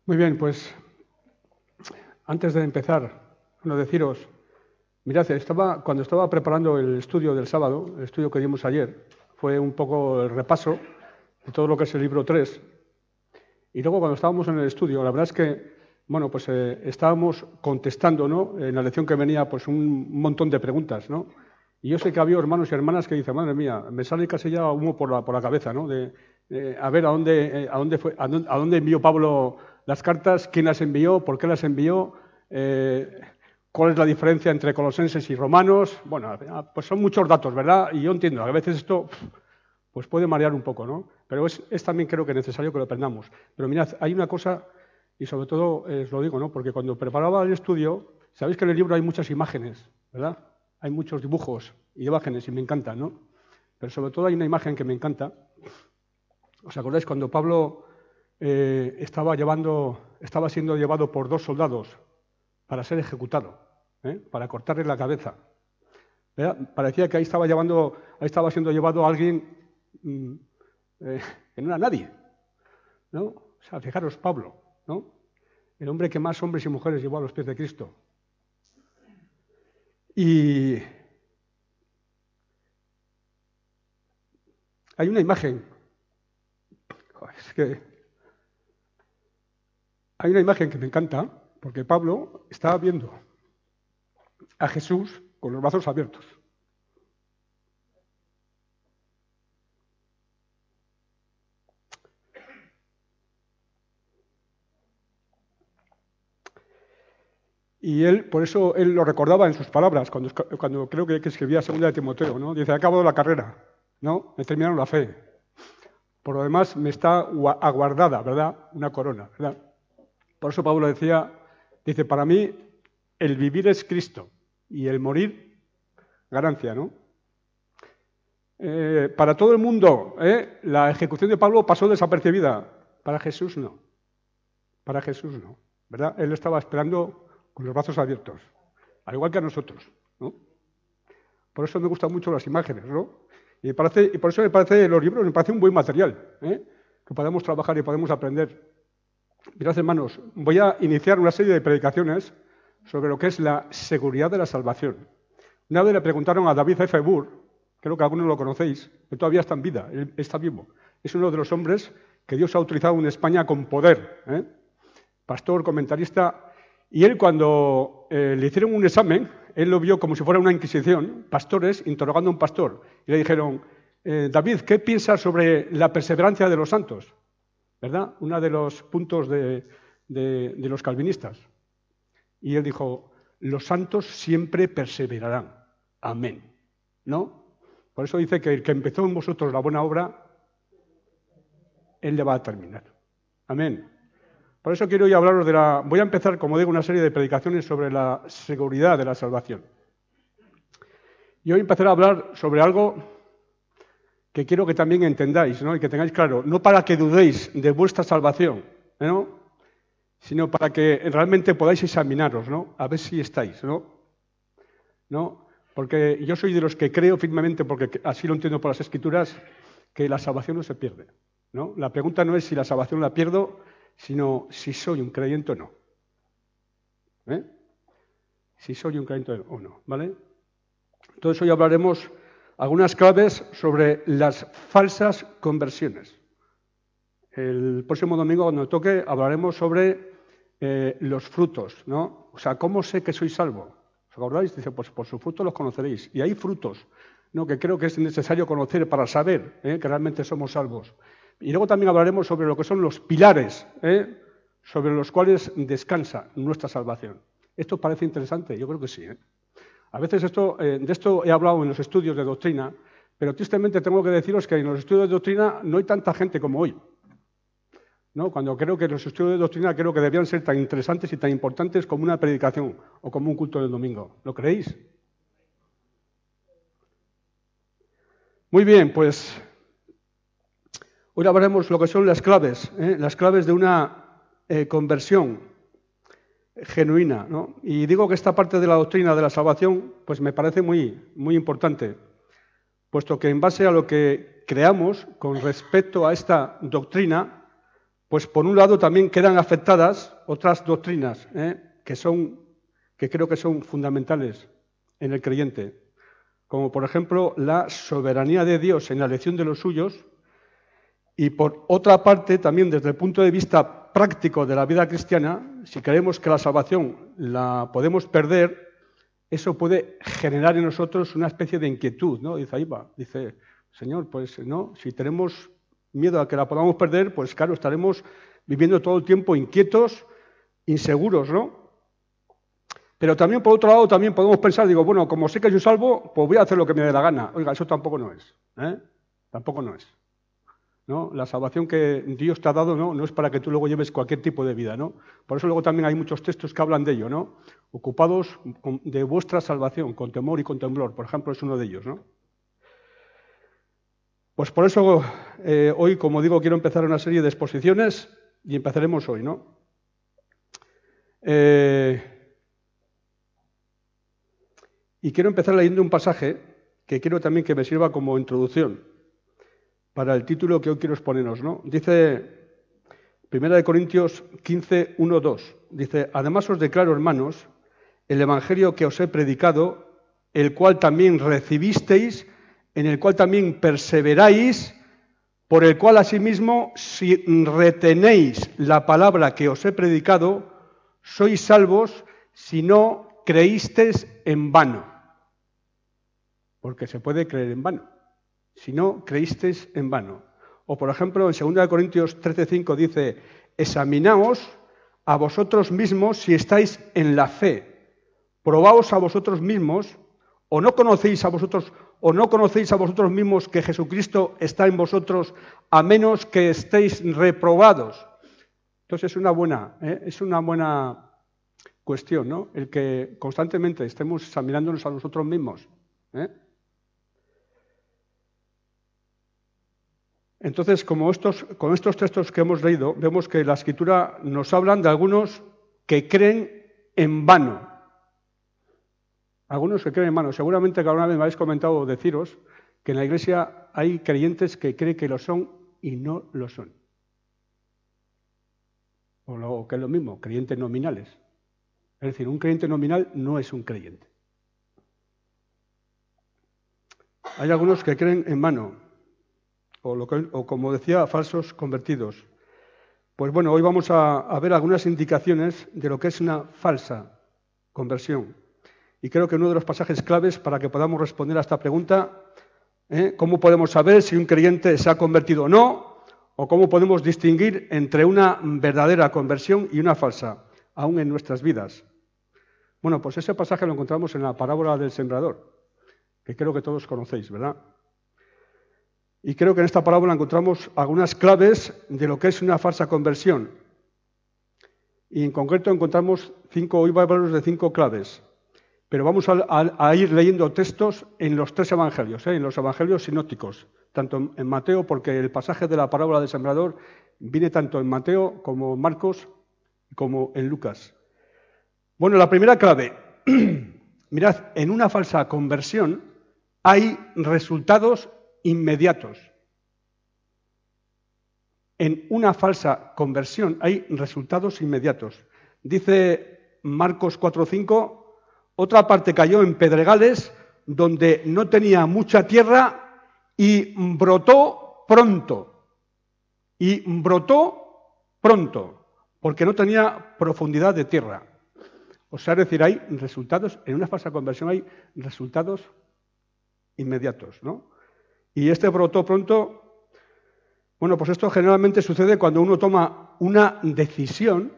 Muy bien, pues antes de empezar, deciros, mirad, cuando estaba preparando el estudio del sábado, el estudio que dimos ayer, fue un poco el repaso de todo lo que es el libro 3, y luego cuando estábamos en el estudio, la verdad es que, estábamos contestando, ¿no?, en la lección que venía, pues un montón de preguntas, ¿no? Y yo sé que había hermanos y hermanas que dicen, madre mía, me sale casi ya humo por la cabeza, ¿no?, a ver a dónde envió Pablo las cartas, quién las envió, por qué las envió, cuál es la diferencia entre Colosenses y Romanos. Bueno, pues son muchos datos, ¿verdad? Y yo entiendo, a veces esto pues puede marear un poco, ¿no? Pero es también creo que necesario que lo aprendamos. Pero mirad, hay una cosa, y sobre todo os lo digo, ¿no?, porque cuando preparaba el estudio, sabéis que en el libro hay muchas imágenes, ¿verdad? Hay muchos dibujos y imágenes y me encantan, ¿no? Pero sobre todo hay una imagen que me encanta. ¿Os acordáis cuando Pablo estaba siendo llevado por 2 soldados para ser ejecutado, para cortarle la cabeza? ¿Verdad? Parecía que ahí estaba siendo llevado alguien que no era nadie, ¿no? O sea, fijaros, Pablo, ¿no?, el hombre que más hombres y mujeres llevó a los pies de Cristo. Y hay una imagen, que me encanta, porque Pablo estaba viendo a Jesús con los brazos abiertos. Y por eso él lo recordaba en sus palabras, cuando creo que escribía 2 de Timoteo, ¿no? Dice, acabo la carrera, ¿no? Me terminaron la fe. Por lo demás, me está aguardada, ¿verdad?, una corona, ¿verdad? Por eso Pablo dice, para mí el vivir es Cristo y el morir, ganancia, ¿no? Para todo el mundo, la ejecución de Pablo pasó desapercibida. Para Jesús no. Para Jesús no, ¿verdad? Él estaba esperando con los brazos abiertos, al igual que a nosotros, ¿no? Por eso me gustan mucho las imágenes, ¿no? Y por eso me parece los libros, me parece un buen material, que podemos trabajar y podemos aprender. Mirad, hermanos, voy a iniciar una serie de predicaciones sobre lo que es la seguridad de la salvación. Una vez le preguntaron a David F. Burr, creo que algunos lo conocéis, que todavía está en vida, él está vivo. Es uno de los hombres que Dios ha utilizado en España con poder, pastor, comentarista. Y él, cuando le hicieron un examen, él lo vio como si fuera una inquisición, pastores interrogando a un pastor. Y le dijeron, David, ¿qué piensas sobre la perseverancia de los santos? ¿Verdad? Uno de los puntos de los calvinistas. Y él dijo, los santos siempre perseverarán. Amén. ¿No? Por eso dice que el que empezó en vosotros la buena obra, él le va a terminar. Amén. Por eso quiero hoy hablaros voy a empezar, como digo, una serie de predicaciones sobre la seguridad de la salvación. Y hoy empezaré a hablar sobre algo que quiero que también entendáis, ¿no?, y que tengáis claro, no para que dudéis de vuestra salvación, ¿no?, sino para que realmente podáis examinaros, ¿no?, a ver si estáis, ¿no? Porque yo soy de los que creo firmemente, porque así lo entiendo por las Escrituras, que la salvación no se pierde, ¿no? La pregunta no es si la salvación la pierdo, sino si soy un creyente o no. Si soy un creyente o no, ¿vale? Entonces hoy hablaremos algunas claves sobre las falsas conversiones. El próximo domingo, cuando toque, hablaremos sobre los frutos, ¿no? O sea, ¿cómo sé que soy salvo? ¿Os acordáis? Dice, pues por sus frutos los conoceréis. Y hay frutos, ¿no?, que creo que es necesario conocer para saber que realmente somos salvos. Y luego también hablaremos sobre lo que son los pilares, sobre los cuales descansa nuestra salvación. ¿Esto parece interesante? Yo creo que sí. A veces de esto he hablado en los estudios de doctrina, pero tristemente tengo que deciros que en los estudios de doctrina no hay tanta gente como hoy, ¿no? Cuando creo que los estudios de doctrina creo que debían ser tan interesantes y tan importantes como una predicación o como un culto del domingo. ¿Lo creéis? Muy bien, pues hoy hablaremos lo que son las claves de una conversión genuina, ¿no? Y digo que esta parte de la doctrina de la salvación pues me parece muy, muy importante, puesto que en base a lo que creamos con respecto a esta doctrina, pues por un lado también quedan afectadas otras doctrinas que creo que son fundamentales en el creyente, como por ejemplo la soberanía de Dios en la elección de los suyos, y por otra parte también desde el punto de vista práctico de la vida cristiana, si creemos que la salvación la podemos perder, eso puede generar en nosotros una especie de inquietud, ¿no? Dice, ahí va, dice, Señor, pues no, si tenemos miedo a que la podamos perder, pues claro, estaremos viviendo todo el tiempo inquietos, inseguros, ¿no? Pero también, por otro lado, también podemos pensar, digo, bueno, como sé que soy salvo, pues voy a hacer lo que me dé la gana. Oiga, eso tampoco no es, ¿eh? Tampoco no es, ¿no? La salvación que Dios te ha dado no es para que tú luego lleves cualquier tipo de vida, ¿no? Por eso luego también hay muchos textos que hablan de ello, ¿no? Ocupados de vuestra salvación, con temor y con temblor, por ejemplo, es uno de ellos, ¿no? Pues por eso hoy, como digo, quiero empezar una serie de exposiciones y empezaremos hoy, ¿no? Y quiero empezar leyendo un pasaje que quiero también que me sirva como introducción para el título que hoy quiero exponernos, ¿no? Dice 1 Corintios 15, 1, 2. Dice, además os declaro, hermanos, el evangelio que os he predicado, el cual también recibisteis, en el cual también perseveráis, por el cual asimismo, si retenéis la palabra que os he predicado, sois salvos si no creísteis en vano. Porque se puede creer en vano. Si no creísteis en vano. O por ejemplo, en 2 Corintios 13:5 dice, examinaos a vosotros mismos si estáis en la fe. Probaos a vosotros mismos, o no conocéis a vosotros mismos que Jesucristo está en vosotros, a menos que estéis reprobados. Entonces es una buena cuestión, ¿no? El que constantemente estemos examinándonos a nosotros mismos, ¿eh? Entonces, con estos textos que hemos leído, vemos que la Escritura nos hablan de algunos que creen en vano. Algunos que creen en vano. Seguramente que alguna vez me habéis comentado deciros que en la Iglesia hay creyentes que creen que lo son y no lo son. O lo que es lo mismo, creyentes nominales. Es decir, un creyente nominal no es un creyente. Hay algunos que creen en vano. O como decía, falsos convertidos. Pues bueno, hoy vamos a ver algunas indicaciones de lo que es una falsa conversión. Y creo que uno de los pasajes claves para que podamos responder a esta pregunta, ¿cómo podemos saber si un creyente se ha convertido o no? O cómo podemos distinguir entre una verdadera conversión y una falsa, aún en nuestras vidas. Bueno, pues ese pasaje lo encontramos en la parábola del sembrador, que creo que todos conocéis, ¿verdad? Y creo que en esta parábola encontramos algunas claves de lo que es una falsa conversión. Y en concreto encontramos hoy voy a hablaros de 5 claves. Pero vamos a ir leyendo textos en los 3 evangelios, en los evangelios sinópticos. Tanto en Mateo, porque el pasaje de la parábola del sembrador viene tanto en Mateo como en Marcos como en Lucas. Bueno, la primera clave. Mirad, en una falsa conversión hay resultados inmediatos. En una falsa conversión hay resultados inmediatos. Dice Marcos 4:5, otra parte cayó en pedregales donde no tenía mucha tierra y brotó pronto. Y brotó pronto, porque no tenía profundidad de tierra. O sea, es decir, hay resultados, en una falsa conversión hay resultados inmediatos, ¿no? Y este brotó pronto, bueno, pues esto generalmente sucede cuando uno toma una decisión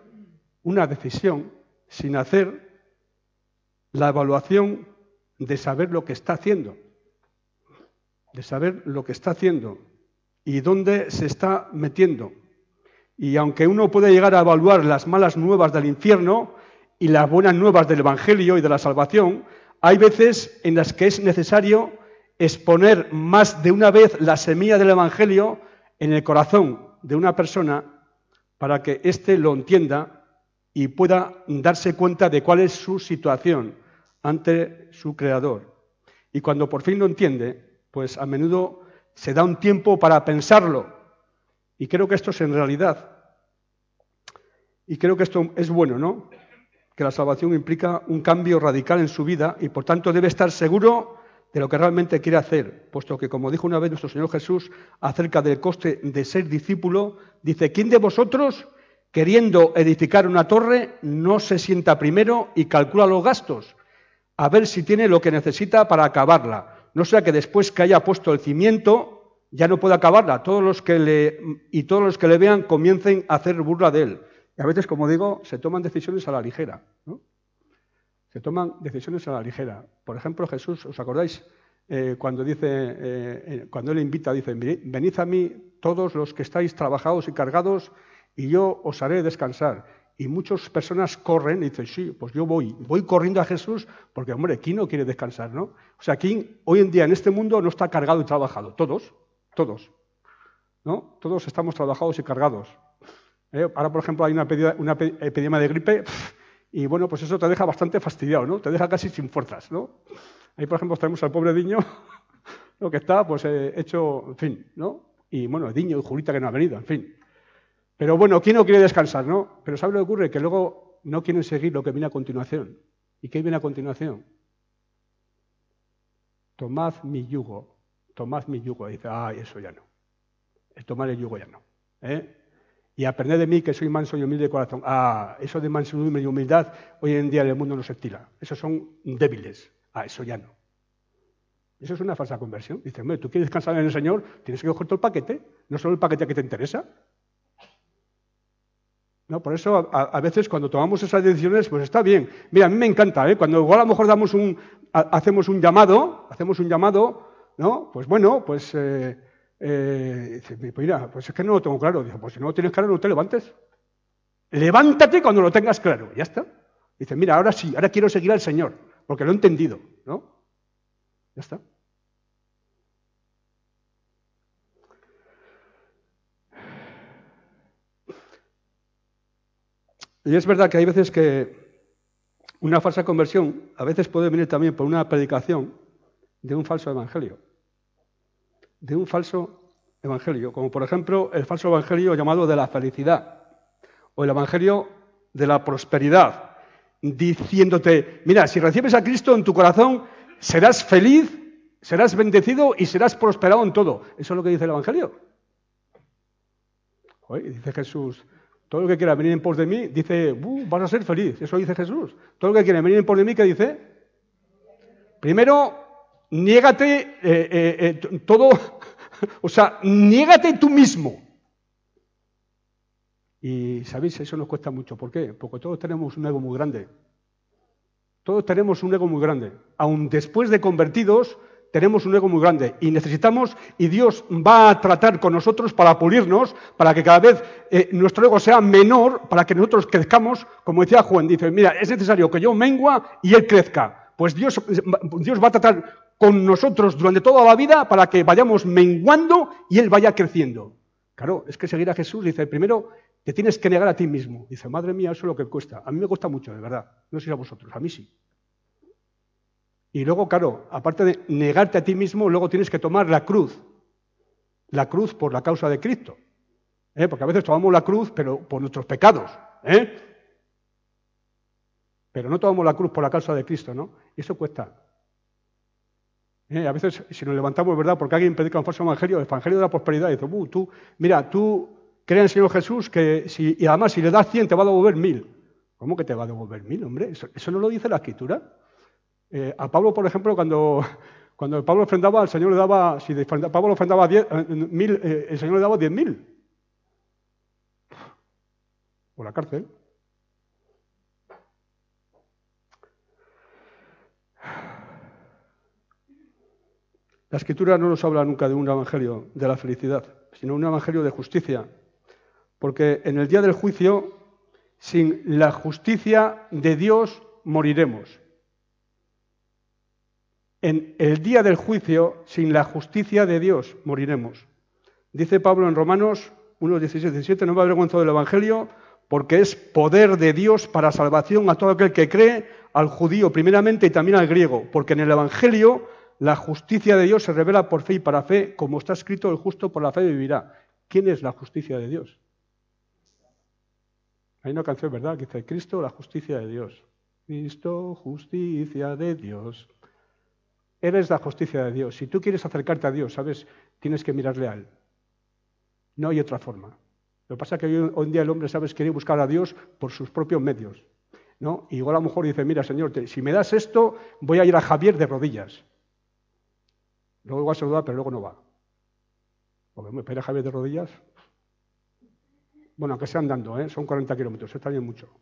sin hacer la evaluación de saber lo que está haciendo, y dónde se está metiendo. Y aunque uno puede llegar a evaluar las malas nuevas del infierno y las buenas nuevas del Evangelio y de la salvación, hay veces en las que es necesario exponer más de una vez la semilla del Evangelio en el corazón de una persona para que éste lo entienda y pueda darse cuenta de cuál es su situación ante su Creador. Y cuando por fin lo entiende, pues a menudo se da un tiempo para pensarlo. Y creo que esto es en realidad Y creo que esto es bueno, ¿no? Que la salvación implica un cambio radical en su vida y por tanto debe estar seguro de lo que realmente quiere hacer, puesto que, como dijo una vez nuestro Señor Jesús acerca del coste de ser discípulo, dice, ¿quién de vosotros, queriendo edificar una torre, no se sienta primero y calcula los gastos, a ver si tiene lo que necesita para acabarla? No sea que después que haya puesto el cimiento, ya no pueda acabarla. Todos los que le vean comiencen a hacer burla de él. Y a veces, como digo, se toman decisiones a la ligera, ¿no? Se toman decisiones a la ligera. Por ejemplo, Jesús, ¿os acordáis? Cuando Él invita, dice, venid a mí todos los que estáis trabajados y cargados y yo os haré descansar. Y muchas personas corren y dicen, sí, pues yo voy corriendo a Jesús porque, hombre, ¿quién no quiere descansar, no? O sea, ¿quién hoy en día en este mundo no está cargado y trabajado? Todos, ¿no? Todos estamos trabajados y cargados. Ahora, por ejemplo, hay una epidemia de gripe y, bueno, pues eso te deja bastante fastidiado, ¿no? Te deja casi sin fuerzas, ¿no? Ahí, por ejemplo, tenemos al pobre Diño, lo que está, pues, hecho, en fin, ¿no? Y, bueno, Diño y Julita que no ha venido, en fin. Pero, bueno, ¿quién no quiere descansar, no? Pero ¿sabe lo que ocurre? Que luego no quieren seguir lo que viene a continuación. ¿Y qué viene a continuación? Tomad mi yugo. Y dice, eso ya no. El tomar el yugo ya no. Y aprended de mí que soy manso y humilde de corazón. Eso de mansedumbre y humildad hoy en día en el mundo no se estila. Esos son débiles. Eso ya no. Eso es una falsa conversión. Dice, hombre, ¿tú quieres descansar en el Señor? Tienes que coger todo el paquete, no solo el paquete que te interesa. No, por eso a veces cuando tomamos esas decisiones, pues está bien. Mira, a mí me encanta, cuando igual a lo mejor hacemos un llamado, ¿no? Pues bueno, pues mira, pues es que no lo tengo claro. Dice, pues si no lo tienes claro, no te levantes. Levántate cuando lo tengas claro, ya está. Dice, mira, ahora sí, ahora quiero seguir al Señor, porque lo he entendido, ¿no? Ya está. Y es verdad que hay veces que una falsa conversión a veces puede venir también por una predicación de un falso evangelio. De un falso evangelio, como por ejemplo el falso evangelio llamado de la felicidad o el evangelio de la prosperidad, diciéndote, mira, si recibes a Cristo en tu corazón, serás feliz, serás bendecido y serás prosperado en todo. Eso es lo que dice el evangelio. Oye, dice Jesús, todo el que quiera venir en pos de mí, dice, vas a ser feliz. Eso dice Jesús. Todo el que quiera venir en pos de mí, ¿qué dice? Primero, niégate todo, o sea, niégate tú mismo. Y, ¿sabéis? Eso nos cuesta mucho. ¿Por qué? Porque todos tenemos un ego muy grande. Todos tenemos un ego muy grande. Aun después de convertidos, tenemos un ego muy grande y necesitamos, y Dios va a tratar con nosotros para pulirnos, para que cada vez nuestro ego sea menor, para que nosotros crezcamos, como decía Juan, dice, mira, es necesario que yo mengua y él crezca. Pues Dios va a tratar con nosotros durante toda la vida para que vayamos menguando y él vaya creciendo. Claro, es que seguir a Jesús, dice, primero te tienes que negar a ti mismo. Dice, madre mía, eso es lo que cuesta. A mí me cuesta mucho, de verdad. No sé si a vosotros, a mí sí. Y luego, claro, aparte de negarte a ti mismo, luego tienes que tomar la cruz por la causa de Cristo. Porque a veces tomamos la cruz, pero por nuestros pecados. Pero no tomamos la cruz por la causa de Cristo, ¿no? Y eso cuesta. A veces, si nos levantamos, ¿verdad? Porque alguien predica un falso evangelio, el evangelio de la prosperidad, y dice, tú crees en el Señor Jesús, y además si le das 100 te va a devolver 1000. ¿Cómo que te va a devolver 1000, hombre? ¿Eso no lo dice la Escritura? A Pablo, por ejemplo, cuando Pablo ofrendaba, el Señor le daba, si Pablo ofrendaba 1000, el Señor le daba 10.000. Por la cárcel. La Escritura no nos habla nunca de un evangelio de la felicidad, sino un evangelio de justicia. Porque en el día del juicio, sin la justicia de Dios, moriremos. En el día del juicio, sin la justicia de Dios, moriremos. Dice Pablo en Romanos 1:16-17, no me avergüenzo del evangelio, porque es poder de Dios para salvación a todo aquel que cree, al judío primeramente y también al griego, porque en el evangelio la justicia de Dios se revela por fe y para fe, como está escrito, el justo por la fe vivirá. ¿Quién es la justicia de Dios? Hay una canción, ¿verdad?, que dice, Cristo, la justicia de Dios. Cristo, justicia de Dios. Eres la justicia de Dios. Si tú quieres acercarte a Dios, ¿sabes?, tienes que mirarle a Él. No hay otra forma. Lo que pasa es que hoy en día el hombre, ¿sabes?, quiere buscar a Dios por sus propios medios, ¿no? Y igual a lo mejor dice, mira, Señor, si me das esto, voy a ir a Javier de rodillas. Luego va a saludar, pero luego no va. Porque me espera Javier de rodillas. Bueno, aunque sea andando, son 40 kilómetros, está bien mucho.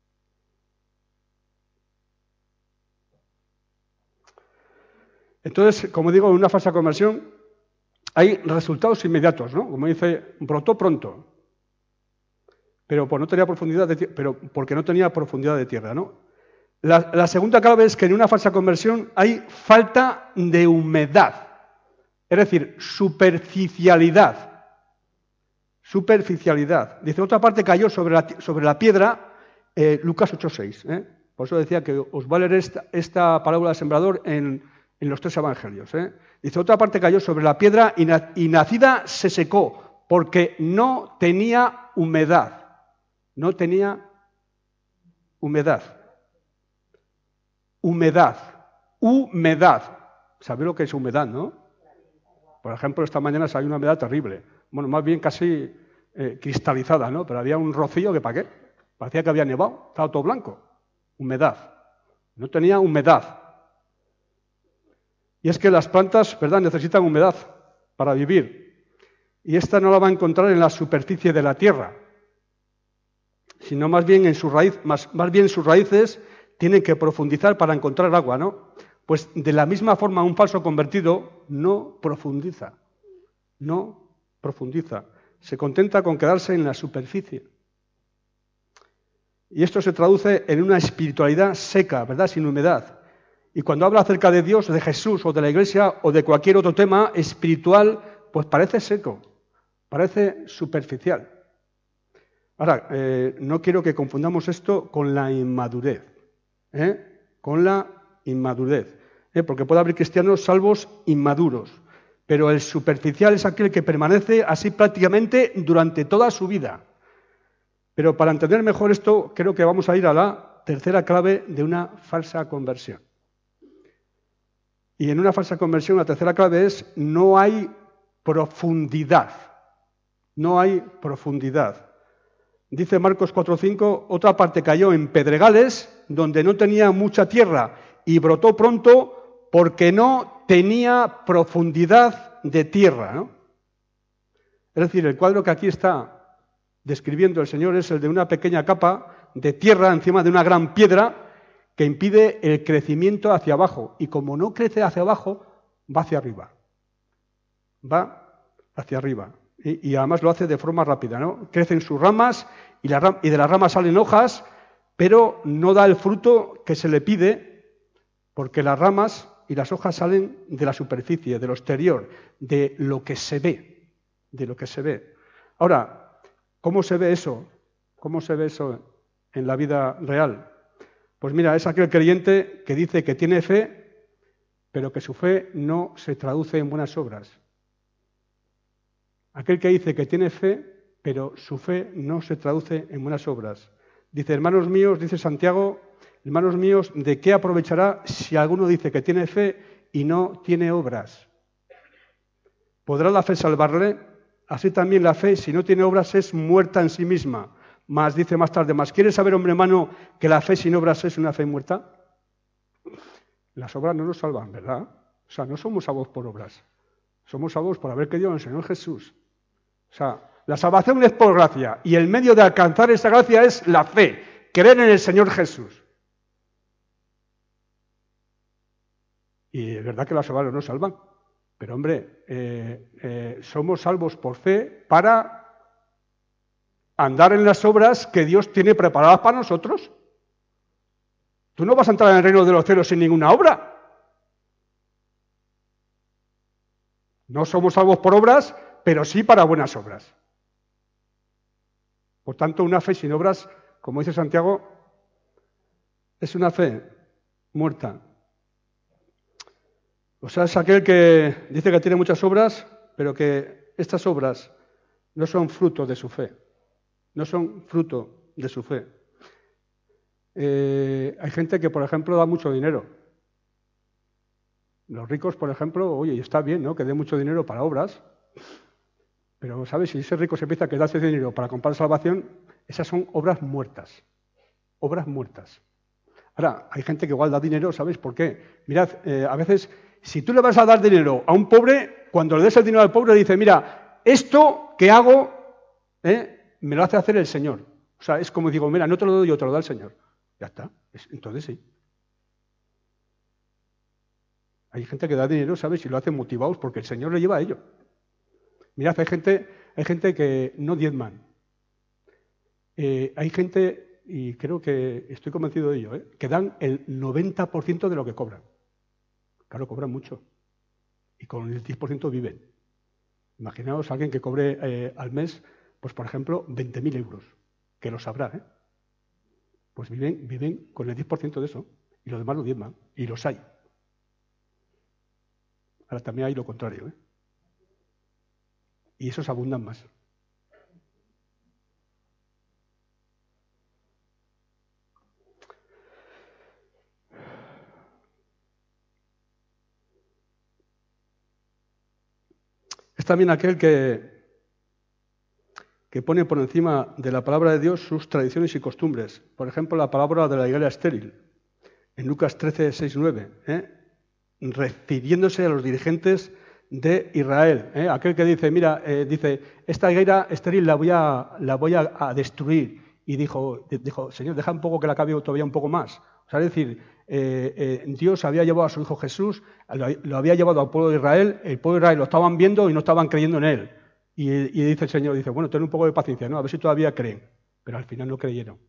Entonces, como digo, en una falsa conversión hay resultados inmediatos, ¿no? Como dice, brotó pronto, pero porque no tenía profundidad de tierra, ¿no? La segunda clave es que en una falsa conversión hay falta de humedad, es decir, superficialidad. Superficialidad. Dice, otra parte cayó sobre la piedra, Lucas 8:6. Por eso decía que os va a leer esta parábola del sembrador en los 3 evangelios. Dice, otra parte cayó sobre la piedra y nacida se secó, porque no tenía humedad. No tenía humedad. Humedad. ¿Sabéis lo que es humedad, no? Por ejemplo, esta mañana salió una humedad terrible. Bueno, más bien casi cristalizada, ¿no? Pero había un rocío que, ¿para qué? Parecía que había nevado, estaba todo blanco. Humedad. No tenía humedad. Y es que las plantas, ¿verdad?, necesitan humedad para vivir. Y esta no la va a encontrar en la superficie de la tierra, sino más bien en sus raíces tienen que profundizar para encontrar agua, ¿no? Pues de la misma forma un falso convertido no profundiza. Se contenta con quedarse en la superficie. Y esto se traduce en una espiritualidad seca, ¿verdad?, sin humedad. Y cuando habla acerca de Dios, de Jesús o de la Iglesia o de cualquier otro tema espiritual, pues parece seco, parece superficial. Ahora, no quiero que confundamos esto con la inmadurez, con la inmadurez, porque puede haber cristianos salvos inmaduros, pero el superficial es aquel que permanece así prácticamente durante toda su vida. Pero para entender mejor esto, creo que vamos a ir a la tercera clave de una falsa conversión. Y en una falsa conversión la tercera clave es no hay profundidad. No hay profundidad. Dice Marcos 4:5, otra parte cayó en pedregales donde no tenía mucha tierra y brotó pronto porque no tenía profundidad de tierra, ¿no? Es decir, el cuadro que aquí está describiendo el Señor es el de una pequeña capa de tierra encima de una gran piedra que impide el crecimiento hacia abajo. Y como no crece hacia abajo, va hacia arriba. Va hacia arriba. Y además lo hace de forma rápida, ¿no? Crecen sus ramas y de las ramas salen hojas, pero no da el fruto que se le pide porque las ramas y las hojas salen de la superficie, de lo exterior, de lo que se ve. De lo que se ve. Ahora, ¿cómo se ve eso? ¿Cómo se ve eso en la vida real? Pues mira, es aquel creyente que dice que tiene fe, pero que su fe no se traduce en buenas obras. Aquel que dice que tiene fe, pero su fe no se traduce en buenas obras. Dice, hermanos míos, dice Santiago, hermanos míos, ¿de qué aprovechará si alguno dice que tiene fe y no tiene obras? ¿Podrá la fe salvarle? Así también la fe, si no tiene obras, es muerta en sí misma. Más dice más tarde, ¿quieres saber, hombre humano, que la fe sin obras es una fe muerta? Las obras no nos salvan, ¿verdad? O sea, no somos salvos por obras. Somos salvos por haber creído en el Señor Jesús. O sea, la salvación es por gracia y el medio de alcanzar esa gracia es la fe, creer en el Señor Jesús. Y es verdad que las obras no nos salvan, pero hombre, somos salvos por fe para andar en las obras que Dios tiene preparadas para nosotros. Tú no vas a entrar en el reino de los cielos sin ninguna obra. No somos salvos por obras, pero sí para buenas obras. Por tanto, una fe sin obras, como dice Santiago, es una fe muerta. O sea, es aquel que dice que tiene muchas obras, pero que estas obras no son fruto de su fe. No son fruto de su fe. Hay gente que, por ejemplo, da mucho dinero. Los ricos, por ejemplo, oye, está bien, ¿no?, que dé mucho dinero para obras, pero, ¿sabes? Si ese rico se empieza a quedarse dinero para comprar salvación, esas son obras muertas. Obras muertas. Ahora, hay gente que igual da dinero, ¿sabes por qué? Mirad, a veces, si tú le vas a dar dinero a un pobre, cuando le des el dinero al pobre, dice, mira, esto que hago, me lo hace hacer el Señor. O sea, es como digo, mira, no te lo doy yo, te lo da el Señor. Ya está. Entonces sí. Hay gente que da dinero, ¿sabes? Y lo hacen motivados porque el Señor le lleva a ello. Mirad, hay gente que no diezman. Hay gente, y creo que estoy convencido de ello, que dan el 90% de lo que cobran. Claro, cobran mucho. Y con el 10% viven. Imaginaos a alguien que cobre al mes, pues por ejemplo, 20.000 euros. Que lo sabrá, Pues viven con el 10% de eso. Y los demás lo diezman. Y los hay. Ahora también hay lo contrario, Y esos abundan más. Es también aquel que pone por encima de la palabra de Dios sus tradiciones y costumbres. Por ejemplo, la palabra de la higuera estéril, en Lucas 13, 6, 9, refiriéndose a los dirigentes de Israel. Aquel que dice, mira, dice, esta higuera estéril la voy a destruir. Y dijo, Señor, deja un poco que la acabe todavía un poco más. O sea, es decir, Dios había llevado a su Hijo Jesús, lo había llevado al pueblo de Israel, el pueblo de Israel lo estaban viendo y no estaban creyendo en él. Y dice el Señor, dice, bueno, ten un poco de paciencia, ¿no? A ver si todavía creen. Pero al final no creyeron.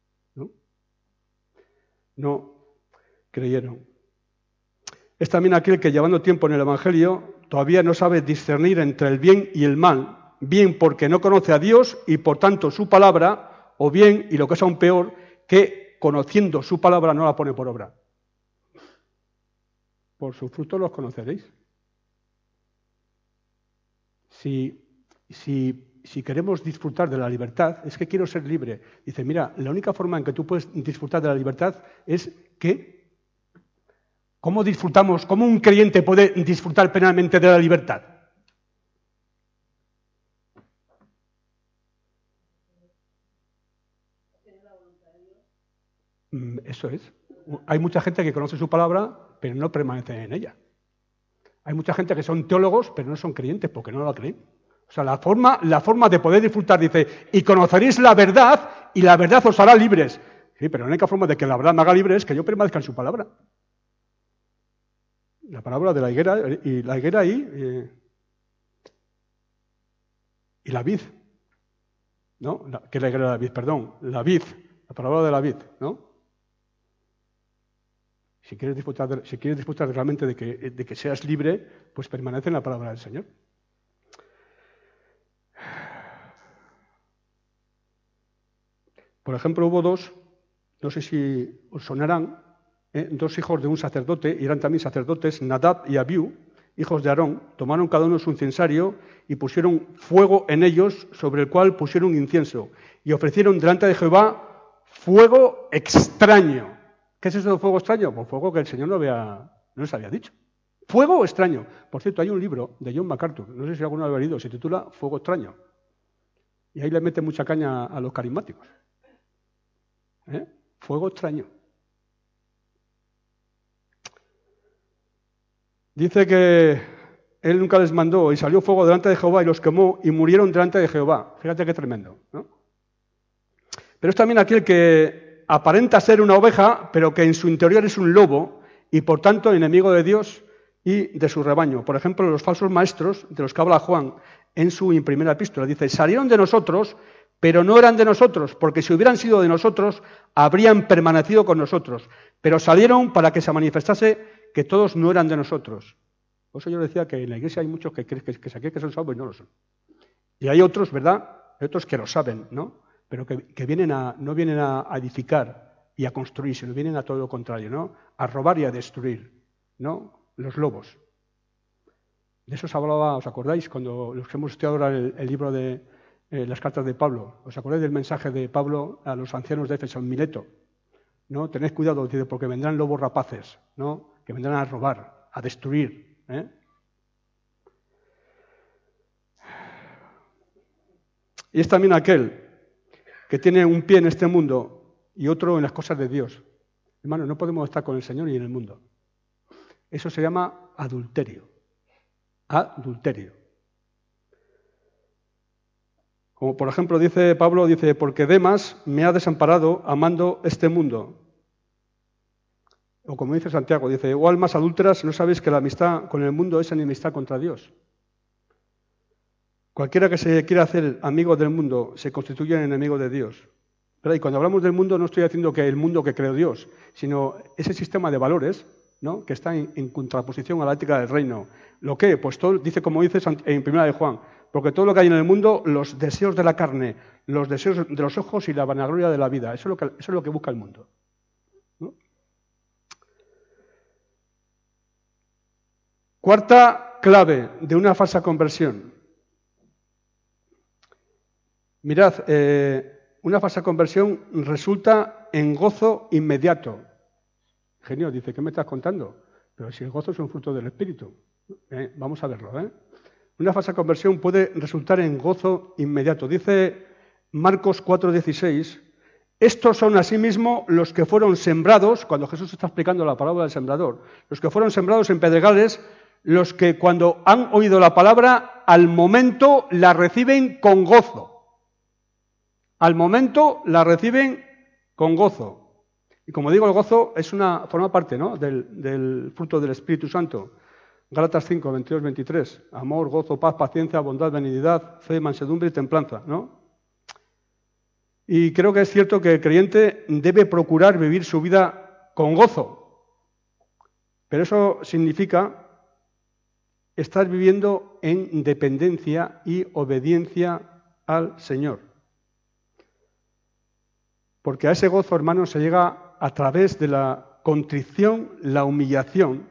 No creyeron. Es también aquel que llevando tiempo en el Evangelio todavía no sabe discernir entre el bien y el mal, bien porque no conoce a Dios y por tanto su palabra, o bien, y lo que es aún peor, que conociendo su palabra no la pone por obra. Por sus frutos los conoceréis. Si queremos disfrutar de la libertad, es que quiero ser libre. Dice, mira, la única forma en que tú puedes disfrutar de la libertad es que... ¿Cómo disfrutamos? ¿Cómo un creyente puede disfrutar plenamente de la libertad? Eso es. Hay mucha gente que conoce su palabra, pero no permanece en ella. Hay mucha gente que son teólogos, pero no son creyentes porque no la creen. O sea, la forma de poder disfrutar, dice, y conoceréis la verdad, y la verdad os hará libres. Sí, pero la única forma de que la verdad me haga libre es que yo permanezca en su palabra. La palabra de la higuera, y la higuera ahí, y la vid, ¿no? ¿Qué es la higuera de la vid? Perdón, la vid, la palabra de la vid, ¿no? Si quieres disfrutar realmente de que seas libre, pues permanece en la palabra del Señor. Por ejemplo, hubo dos, no sé si os sonarán, dos hijos de un sacerdote, y eran también sacerdotes, Nadab y Abiú, hijos de Aarón, tomaron cada uno su incensario y pusieron fuego en ellos, sobre el cual pusieron incienso, y ofrecieron delante de Jehová fuego extraño. ¿Qué es eso de fuego extraño? Pues fuego que el Señor no les había dicho. Fuego extraño. Por cierto, hay un libro de John MacArthur, no sé si alguno lo ha leído, se titula Fuego extraño. Y ahí le mete mucha caña a los carismáticos. Fuego extraño. Dice que él nunca les mandó y salió fuego delante de Jehová y los quemó y murieron delante de Jehová. Fíjate qué tremendo, ¿no? Pero es también aquel que aparenta ser una oveja, pero que en su interior es un lobo y por tanto enemigo de Dios y de su rebaño. Por ejemplo, los falsos maestros de los que habla Juan en su primera epístola. Dice, salieron de nosotros, pero no eran de nosotros, porque si hubieran sido de nosotros, habrían permanecido con nosotros. Pero salieron para que se manifestase que todos no eran de nosotros. Por eso yo decía que en la iglesia hay muchos que creen que son salvos y no lo son. Y hay otros, ¿verdad? Hay otros que lo saben, ¿no? Pero que no vienen a edificar y a construir, sino vienen a todo lo contrario, ¿no? A robar y a destruir, ¿no? Los lobos. De eso se hablaba, ¿os acordáis? Cuando los que hemos estudiado ahora el libro de las cartas de Pablo. ¿Os acordáis del mensaje de Pablo a los ancianos de Éfeso en Mileto? ¿No? Tened cuidado, dice, porque vendrán lobos rapaces, ¿no? Que vendrán a robar, a destruir. Y es también aquel que tiene un pie en este mundo y otro en las cosas de Dios. Hermano, no podemos estar con el Señor y en el mundo. Eso se llama adulterio. Adulterio. Como por ejemplo dice Pablo, dice, porque Demas me ha desamparado amando este mundo. O como dice Santiago, dice, o almas adúlteras, ¿no sabéis que la amistad con el mundo es enemistad contra Dios? Cualquiera que se quiera hacer amigo del mundo se constituye en enemigo de Dios. ¿Verdad? Y cuando hablamos del mundo no estoy diciendo que el mundo que creó Dios, sino ese sistema de valores, ¿no? Que está en contraposición a la ética del reino. ¿Lo qué? Pues todo, dice como dice en 1 de Juan, porque todo lo que hay en el mundo, los deseos de la carne, los deseos de los ojos y la vanagloria de la vida, eso es lo que busca el mundo, ¿no? Cuarta clave de una falsa conversión. Mirad, una falsa conversión resulta en gozo inmediato. Genio, dice, ¿qué me estás contando? Pero si el gozo es un fruto del Espíritu. Vamos a verlo, Una falsa conversión puede resultar en gozo inmediato. Dice Marcos 4:16, estos son asimismo los que fueron sembrados, cuando Jesús está explicando la parábola del sembrador, los que fueron sembrados en pedregales, los que cuando han oído la palabra, al momento la reciben con gozo. Al momento la reciben con gozo. Y como digo, el gozo forma parte, ¿no? del fruto del Espíritu Santo. Gálatas 5, 22, 23. Amor, gozo, paz, paciencia, bondad, benignidad, fe, mansedumbre y templanza, ¿no? Y creo que es cierto que el creyente debe procurar vivir su vida con gozo. Pero eso significa estar viviendo en dependencia y obediencia al Señor. Porque a ese gozo, hermanos, se llega a través de la contrición, la humillación,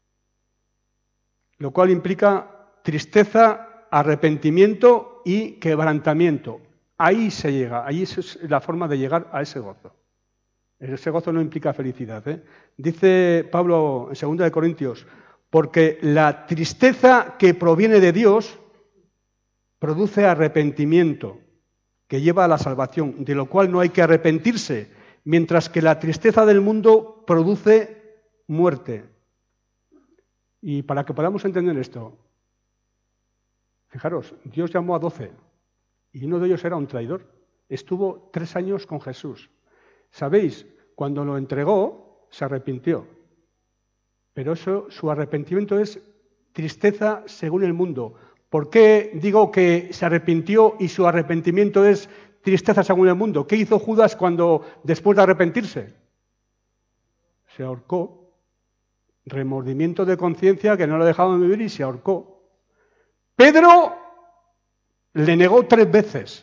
lo cual implica tristeza, arrepentimiento y quebrantamiento. Ahí se llega, ahí es la forma de llegar a ese gozo. Ese gozo no implica felicidad. Dice Pablo en 2 Corintios, porque la tristeza que proviene de Dios produce arrepentimiento, que lleva a la salvación, de lo cual no hay que arrepentirse, mientras que la tristeza del mundo produce muerte. Y para que podamos entender esto, fijaros, Dios llamó a 12 y uno de ellos era un traidor. Estuvo 3 años con Jesús. ¿Sabéis? Cuando lo entregó, se arrepintió. Pero su arrepentimiento es tristeza según el mundo. ¿Por qué digo que se arrepintió y su arrepentimiento es tristeza según el mundo? ¿Qué hizo Judas después de arrepentirse? Se ahorcó. Remordimiento de conciencia que no lo dejaban vivir y se ahorcó. Pedro le negó 3 veces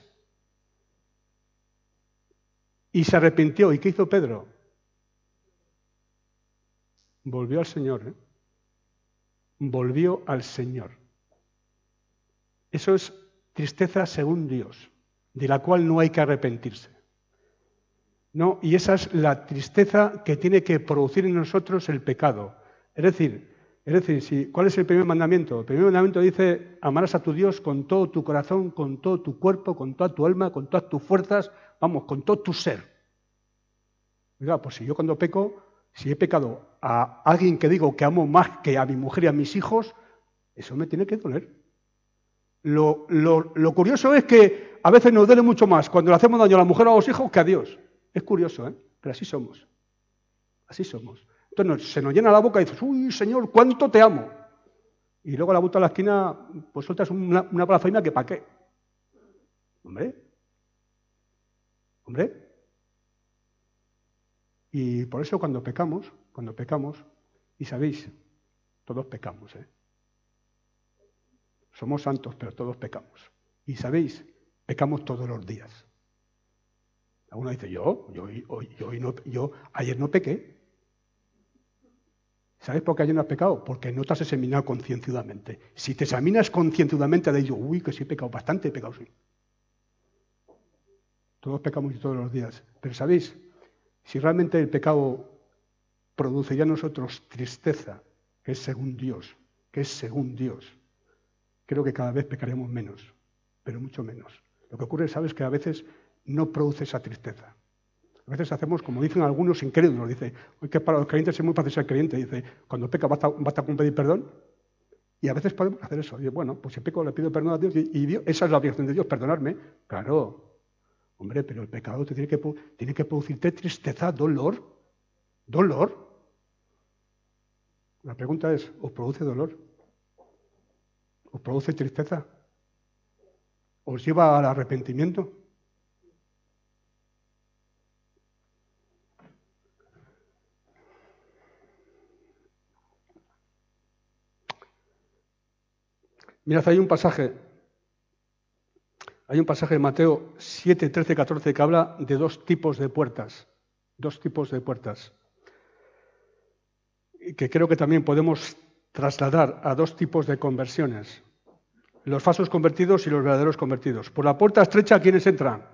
y se arrepintió. ¿Y qué hizo Pedro? Volvió al Señor. Volvió al Señor. Eso es tristeza según Dios, de la cual no hay que arrepentirse. No, y esa es la tristeza que tiene que producir en nosotros el pecado. Es decir, ¿cuál es el primer mandamiento? El primer mandamiento dice, amarás a tu Dios con todo tu corazón, con todo tu cuerpo, con toda tu alma, con todas tus fuerzas, vamos, con todo tu ser. Oiga, pues si yo cuando peco, si he pecado a alguien que digo que amo más que a mi mujer y a mis hijos, eso me tiene que doler. Lo curioso es que a veces nos duele mucho más cuando le hacemos daño a la mujer o a los hijos que a Dios. Es curioso, pero así somos. Así somos. Entonces se nos llena la boca y dices, uy, Señor, ¿cuánto te amo? Y luego a la vuelta a la esquina, pues sueltas una blasfemia que ¿para qué? Hombre. Y por eso cuando pecamos, y sabéis, todos pecamos, Somos santos, pero todos pecamos. Y sabéis, pecamos todos los días. Alguno dice, yo ayer no pequé. ¿Sabes por qué ayer no has pecado? Porque no te has examinado concienzudamente. Si te examinas concienzudamente, te digo, uy, que sí he pecado, bastante he pecado, sí. Todos pecamos y todos los días. Pero ¿sabéis? Si realmente el pecado produciría en nosotros tristeza, que es según Dios, creo que cada vez pecaríamos menos, pero mucho menos. Lo que ocurre, ¿sabes? Que a veces no produce esa tristeza. A veces hacemos, como dicen algunos incrédulos, dice, que para los creyentes es muy fácil ser creyente, dice, cuando peca basta con pedir perdón. Y a veces podemos hacer eso. Y bueno, pues si peco le pido perdón a Dios y Dios, esa es la obligación de Dios, perdonarme. Claro, hombre, pero el pecado tiene que producirte tristeza, dolor. La pregunta es, ¿os produce dolor? ¿Os produce tristeza? ¿Os lleva al arrepentimiento? Mirad, hay un pasaje de Mateo 7, 13, 14 que habla de dos tipos de puertas, que creo que también podemos trasladar a dos tipos de conversiones, los falsos convertidos y los verdaderos convertidos. Por la puerta estrecha, ¿quiénes entran?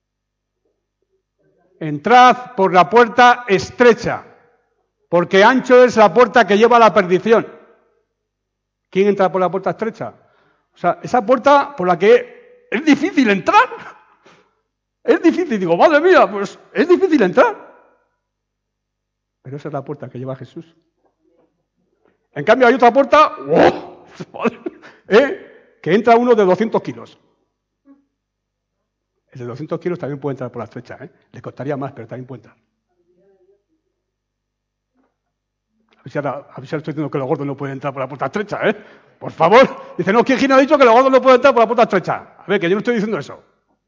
Entrad por la puerta estrecha, porque ancho es la puerta que lleva a la perdición. ¿Quién entra por la puerta estrecha? O sea, esa puerta por la que es difícil entrar. Es difícil, digo, madre mía, pues es difícil entrar. Pero esa es la puerta que lleva a Jesús. En cambio hay otra puerta, ¡oh! Que entra uno de 200 kilos. El de 200 kilos también puede entrar por la estrecha, le costaría más, pero también puede entrar. A ver si ahora estoy diciendo que los gordos no pueden entrar por la puerta estrecha, Por favor. Dice, no, ¿quién ha dicho que los gordos no pueden entrar por la puerta estrecha? A ver, que yo no estoy diciendo eso.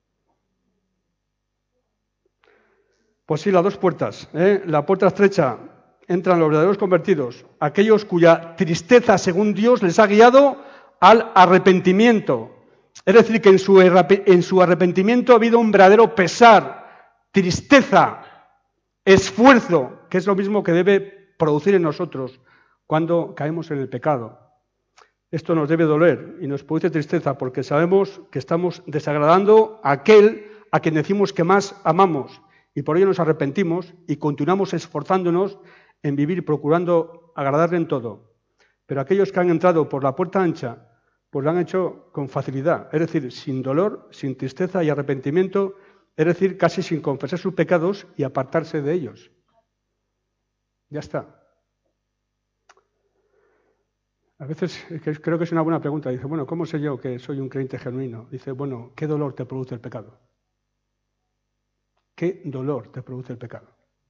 Pues sí, las dos puertas. La puerta estrecha entran los verdaderos convertidos, aquellos cuya tristeza, según Dios, les ha guiado al arrepentimiento. Es decir, que en su arrepentimiento ha habido un verdadero pesar, tristeza, esfuerzo, que es lo mismo que debe producir en nosotros cuando caemos en el pecado. Esto nos debe doler y nos produce tristeza porque sabemos que estamos desagradando a aquel a quien decimos que más amamos y por ello nos arrepentimos y continuamos esforzándonos en vivir procurando agradarle en todo. Pero aquellos que han entrado por la puerta ancha, pues lo han hecho con facilidad, es decir, sin dolor, sin tristeza y arrepentimiento, es decir, casi sin confesar sus pecados y apartarse de ellos. Ya está. A veces creo que es una buena pregunta. Dice, bueno, ¿cómo sé yo que soy un creyente genuino? Dice, bueno, ¿qué dolor te produce el pecado? ¿Qué dolor te produce el pecado?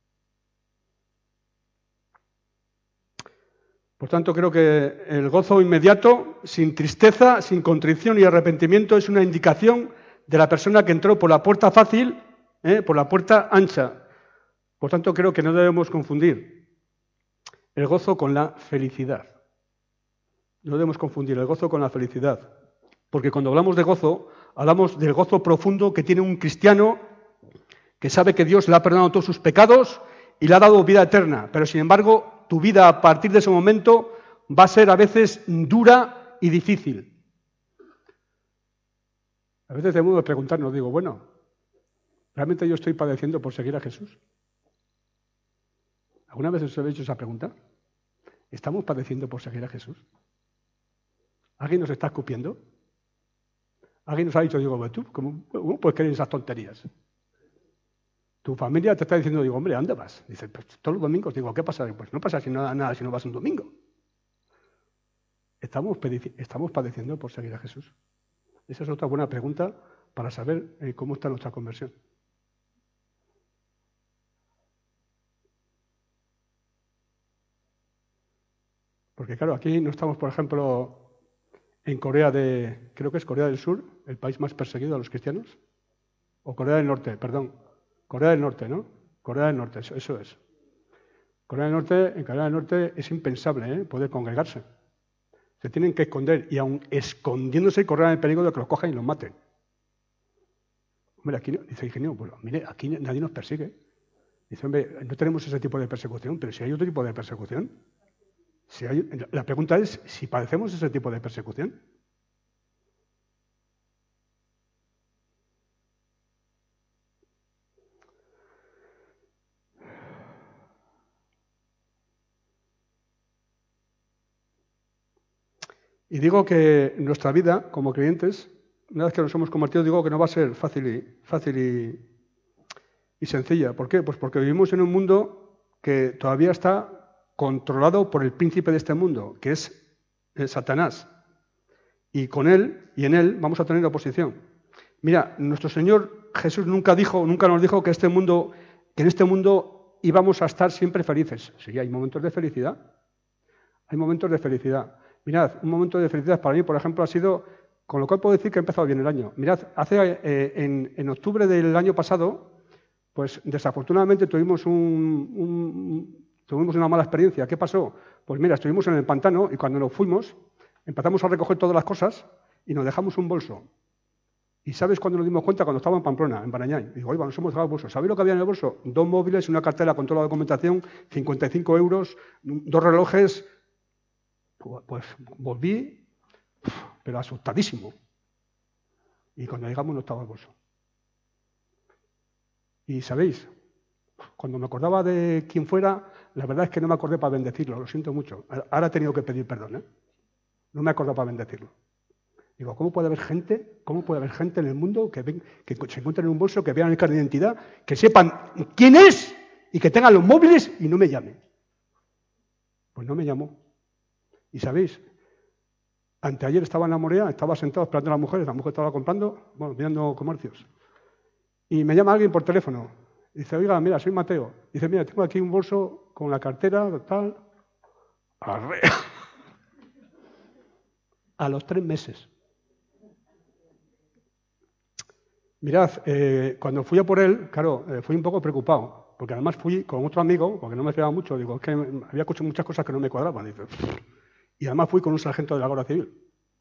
Por tanto, creo que el gozo inmediato, sin tristeza, sin contrición y arrepentimiento, es una indicación de la persona que entró por la puerta fácil, por la puerta ancha. Por tanto, creo que no debemos confundir el gozo con la felicidad. No debemos confundir el gozo con la felicidad. Porque cuando hablamos de gozo, hablamos del gozo profundo que tiene un cristiano que sabe que Dios le ha perdonado todos sus pecados y le ha dado vida eterna. Pero, sin embargo, tu vida a partir de ese momento va a ser a veces dura y difícil. A veces debemos preguntarnos, digo, bueno, ¿realmente yo estoy padeciendo por seguir a Jesús? ¿Alguna vez os habéis hecho esa pregunta? ¿Estamos padeciendo por seguir a Jesús? ¿Alguien nos está escupiendo? ¿Alguien nos ha dicho, digo, tú, ¿cómo puedes creer esas tonterías? Tu familia te está diciendo, digo, hombre, ¿dónde vas? Dice, pues todos los domingos. Digo, ¿qué pasa? Pues no pasa nada si no vas un domingo. ¿Estamos padeciendo por seguir a Jesús? Esa es otra buena pregunta para saber cómo está nuestra conversión. Porque claro, aquí no estamos, por ejemplo, en creo que es Corea del Sur, el país más perseguido a los cristianos. O Corea del Norte, perdón. Corea del Norte, ¿no? Corea del Norte, eso es. En Corea del Norte es impensable poder congregarse. Se tienen que esconder y aun escondiéndose corren el peligro de que los cojan y los maten. Hombre, aquí dice el ingeniero, bueno, mire, aquí nadie nos persigue. Dice, hombre, no tenemos ese tipo de persecución, pero si hay otro tipo de persecución. La pregunta es si padecemos ese tipo de persecución. Y digo que nuestra vida, como creyentes, una vez que nos hemos convertido, digo que no va a ser fácil y sencilla. ¿Por qué? Pues porque vivimos en un mundo que todavía está controlado por el príncipe de este mundo, que es Satanás. Y con él y en él vamos a tener oposición. Mira, nuestro Señor Jesús nunca nos dijo que en este mundo íbamos a estar siempre felices. Sí, hay momentos de felicidad. Hay momentos de felicidad. Mirad, un momento de felicidad para mí, por ejemplo, ha sido, con lo cual puedo decir que ha empezado bien el año. Mirad, en octubre del año pasado, pues desafortunadamente tuvimos una mala experiencia. ¿Qué pasó? Pues mira, estuvimos en el pantano y cuando nos fuimos, empezamos a recoger todas las cosas y nos dejamos un bolso. ¿Y sabes cuándo nos dimos cuenta? Cuando estaba en Pamplona, en Barañáin. Digo, oiga, nos hemos dejado el bolso. ¿Sabéis lo que había en el bolso? 2 móviles, una cartera con toda la documentación, 55 euros, 2 relojes. Pues volví, pero asustadísimo. Y cuando llegamos no estaba el bolso. Y sabéis, cuando me acordaba de quién fuera, la verdad es que no me acordé para bendecirlo, lo siento mucho. Ahora he tenido que pedir perdón, ¿eh? No me acordé para bendecirlo. Digo, ¿cómo puede haber gente en el mundo que se encuentren en un bolso, que vean el carnet de identidad, que sepan quién es y que tengan los móviles y no me llame? Pues no me llamó. Y sabéis, anteayer estaba en la Morea, estaba sentado esperando a la mujer estaba comprando, mirando comercios. Y me llama alguien por teléfono. Dice, oiga, mira, soy Mateo. Dice, mira, tengo aquí un bolso con la cartera, tal. Arre. A los 3 meses. Mirad, cuando fui a por él, claro, fui un poco preocupado, porque además fui con otro amigo, porque no me fiaba mucho, digo, es que había escuchado muchas cosas que no me cuadraban. Dice, y además fui con un sargento de la Guardia Civil.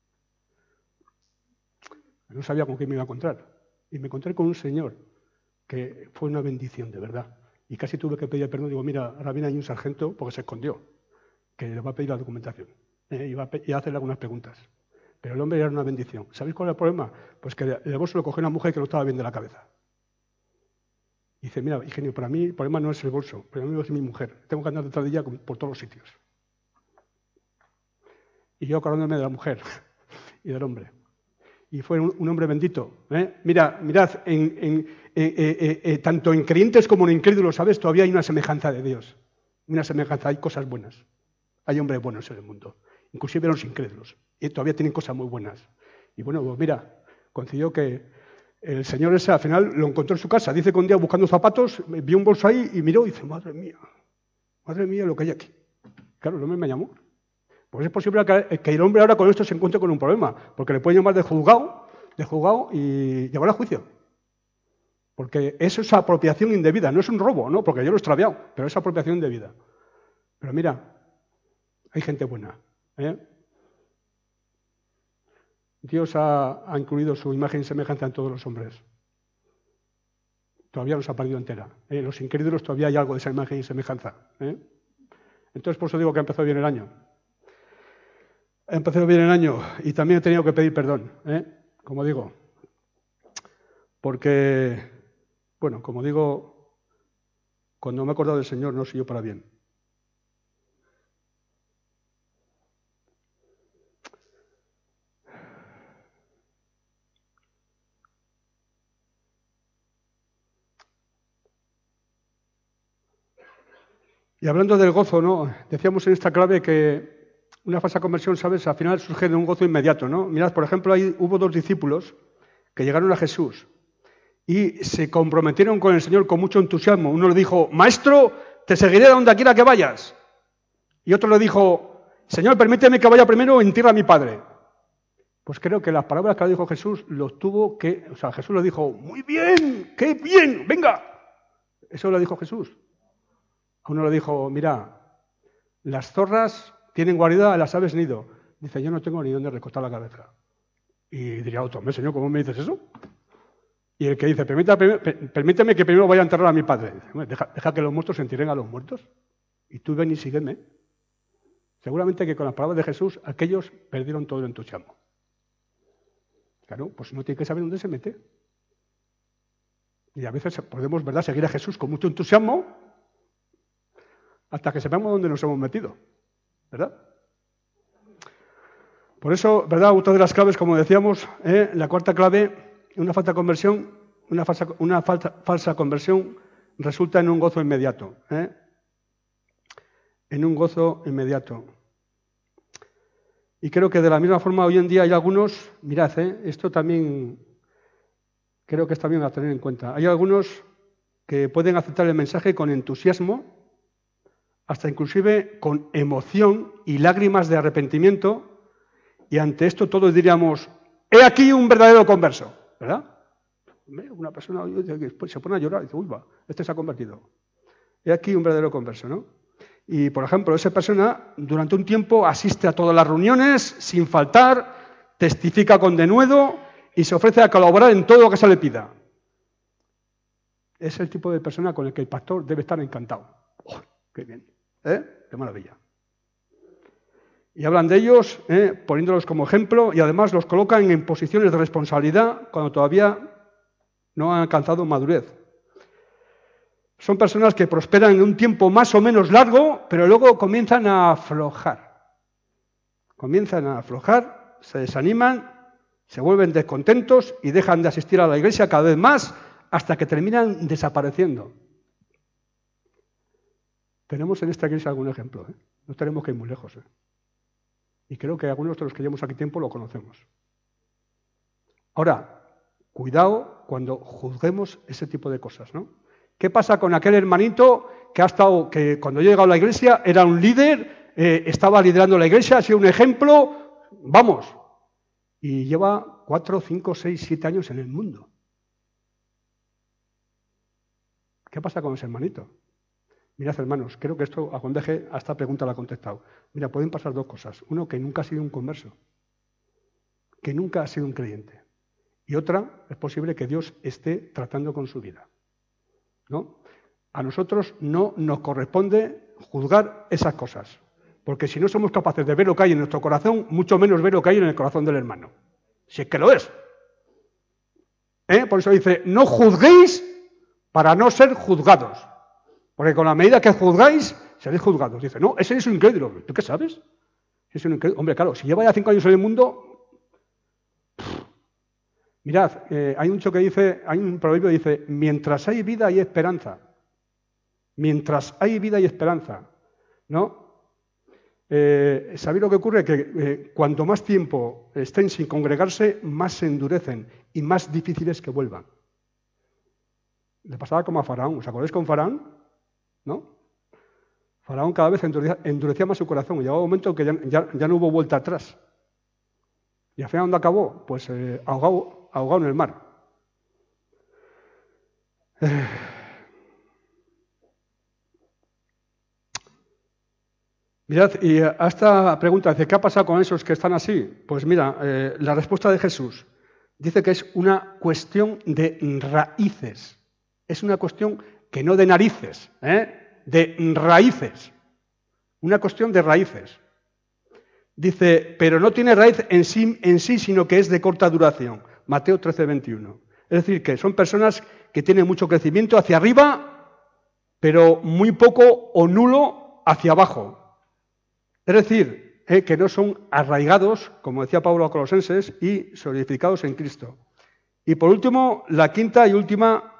No sabía con quién me iba a encontrar. Y me encontré con un señor que fue una bendición, de verdad. Y casi tuve que pedir perdón. Digo, mira, ahora viene ahí un sargento, porque se escondió, que le va a pedir la documentación. Y va a hacerle algunas preguntas. Pero el hombre era una bendición. ¿Sabéis cuál era el problema? Pues que el bolso lo cogió una mujer que no estaba bien de la cabeza. Y dice, mira, ingenio, para mí el problema no es el bolso, el problema es mi mujer. Tengo que andar detrás de ella por todos los sitios. Y yo acordándome de la mujer y del hombre. Y fue un hombre bendito. Mirad, tanto en creyentes como en incrédulos, ¿sabes? Todavía hay una semejanza de Dios. Una semejanza, hay cosas buenas. Hay hombres buenos en el mundo. Inclusive los incrédulos. Y todavía tienen cosas muy buenas. Y bueno, pues mira, consiguió que el señor ese al final lo encontró en su casa. Dice que un día buscando zapatos, vio un bolso ahí y miró y dice, madre mía lo que hay aquí. Claro, el hombre me llamó. Pues es posible que el hombre ahora con esto se encuentre con un problema, porque le pueden llamar de juzgado y llevar a juicio. Porque eso es apropiación indebida, no es un robo, ¿no? Porque yo lo he extraviado, pero es apropiación indebida. Pero mira, hay gente buena, ¿eh? Dios ha incluido su imagen y semejanza en todos los hombres. Todavía no se ha perdido entera. Los incrédulos todavía hay algo de esa imagen y semejanza. Entonces, por eso digo que ha empezado bien el año. Ha empezado bien el año y también he tenido que pedir perdón, como digo. Porque, bueno, como digo, cuando me he acordado del Señor no soy yo para bien. Y hablando del gozo, ¿no? Decíamos en esta clave que una falsa conversión, ¿sabes? Al final surge de un gozo inmediato, ¿no? Mirad, por ejemplo, hubo 2 discípulos que llegaron a Jesús y se comprometieron con el Señor con mucho entusiasmo. Uno le dijo, Maestro, te seguiré donde quiera que vayas. Y otro le dijo, Señor, permíteme que vaya primero en tierra a mi Padre. Pues creo que las palabras que le dijo Jesús Jesús le dijo, muy bien, qué bien, venga. Eso le dijo Jesús. A uno le dijo, mira, las zorras tienen guarida, las aves nido. Dice, yo no tengo ni dónde recostar la cabeza. Y diría otro, Señor, ¿cómo me dices eso? Y el que dice, permíteme que primero vaya a enterrar a mi padre. Dice, deja que los muertos se entierren a los muertos. Y tú ven y sígueme. Seguramente que con las palabras de Jesús, aquellos perdieron todo el entusiasmo. Claro, pues uno tiene que saber dónde se mete. Y a veces podemos, ¿verdad?, seguir a Jesús con mucho entusiasmo hasta que sepamos dónde nos hemos metido, ¿verdad? Por eso, ¿verdad? Otra de las claves, como decíamos, la cuarta clave, una falsa conversión resulta en un gozo inmediato. En un gozo inmediato. Y creo que de la misma forma hoy en día hay algunos, mirad, esto también creo que es también a tener en cuenta. Hay algunos que pueden aceptar el mensaje con entusiasmo, hasta inclusive con emoción y lágrimas de arrepentimiento, y ante esto todos diríamos, he aquí un verdadero converso, ¿verdad? Una persona se pone a llorar y dice, uy, va, este se ha convertido. He aquí un verdadero converso, ¿no? Y, por ejemplo, esa persona durante un tiempo asiste a todas las reuniones sin faltar, testifica con denuedo y se ofrece a colaborar en todo lo que se le pida. Es el tipo de persona con el que el pastor debe estar encantado. ¡Oh, qué bien! ¡Qué maravilla! Y hablan de ellos, poniéndolos como ejemplo, y además los colocan en posiciones de responsabilidad cuando todavía no han alcanzado madurez. Son personas que prosperan en un tiempo más o menos largo, pero luego comienzan a aflojar. Se desaniman, se vuelven descontentos y dejan de asistir a la iglesia cada vez más hasta que terminan desapareciendo. Tenemos en esta iglesia algún ejemplo, no tenemos que ir muy lejos. Y creo que algunos de los que llevamos aquí tiempo lo conocemos. Ahora, cuidado cuando juzguemos ese tipo de cosas, ¿no? ¿Qué pasa con aquel hermanito que cuando yo he llegado a la iglesia era un líder, estaba liderando la iglesia, ha sido un ejemplo, vamos, y lleva 4, 5, 6, 7 años en el mundo? ¿Qué pasa con ese hermanito? Mirad, hermanos, creo que esto, a cuando deje, a esta pregunta la ha contestado. Mira, pueden pasar dos cosas. Uno, que nunca ha sido un converso, que nunca ha sido un creyente. Y otra, es posible que Dios esté tratando con su vida, ¿no? A nosotros no nos corresponde juzgar esas cosas, porque si no somos capaces de ver lo que hay en nuestro corazón, mucho menos ver lo que hay en el corazón del hermano. Si es que lo es. Por eso dice, no juzguéis para no ser juzgados. Porque con la medida que juzgáis, seréis juzgados. Dice, no, ese es un incrédulo. ¿Tú qué sabes? Es un incrédulo. Hombre, claro, si lleva ya 5 años en el mundo... Mirad, hay un proverbio que dice, mientras hay vida hay esperanza. Mientras hay vida hay esperanza, ¿no? ¿Sabéis lo que ocurre? Que cuanto más tiempo estén sin congregarse, más se endurecen y más difícil es que vuelvan. Le pasaba como a Faraón. ¿Os acordáis con Faraón? ¿No? Faraón cada vez endurecía más su corazón y llegaba un momento que ya no hubo vuelta atrás. ¿Y al final dónde acabó? Pues ahogado en el mar. Mirad, y a esta pregunta dice, ¿qué ha pasado con esos que están así? Pues mira, la respuesta de Jesús dice que es una cuestión de raíces. Es una cuestión que no de narices, de raíces. Una cuestión de raíces. Dice, pero no tiene raíz en sí, sino que es de corta duración. Mateo 13, 21. Es decir, que son personas que tienen mucho crecimiento hacia arriba, pero muy poco o nulo hacia abajo. Es decir, que no son arraigados, como decía Pablo a Colosenses, y solidificados en Cristo. Y por último, la quinta y última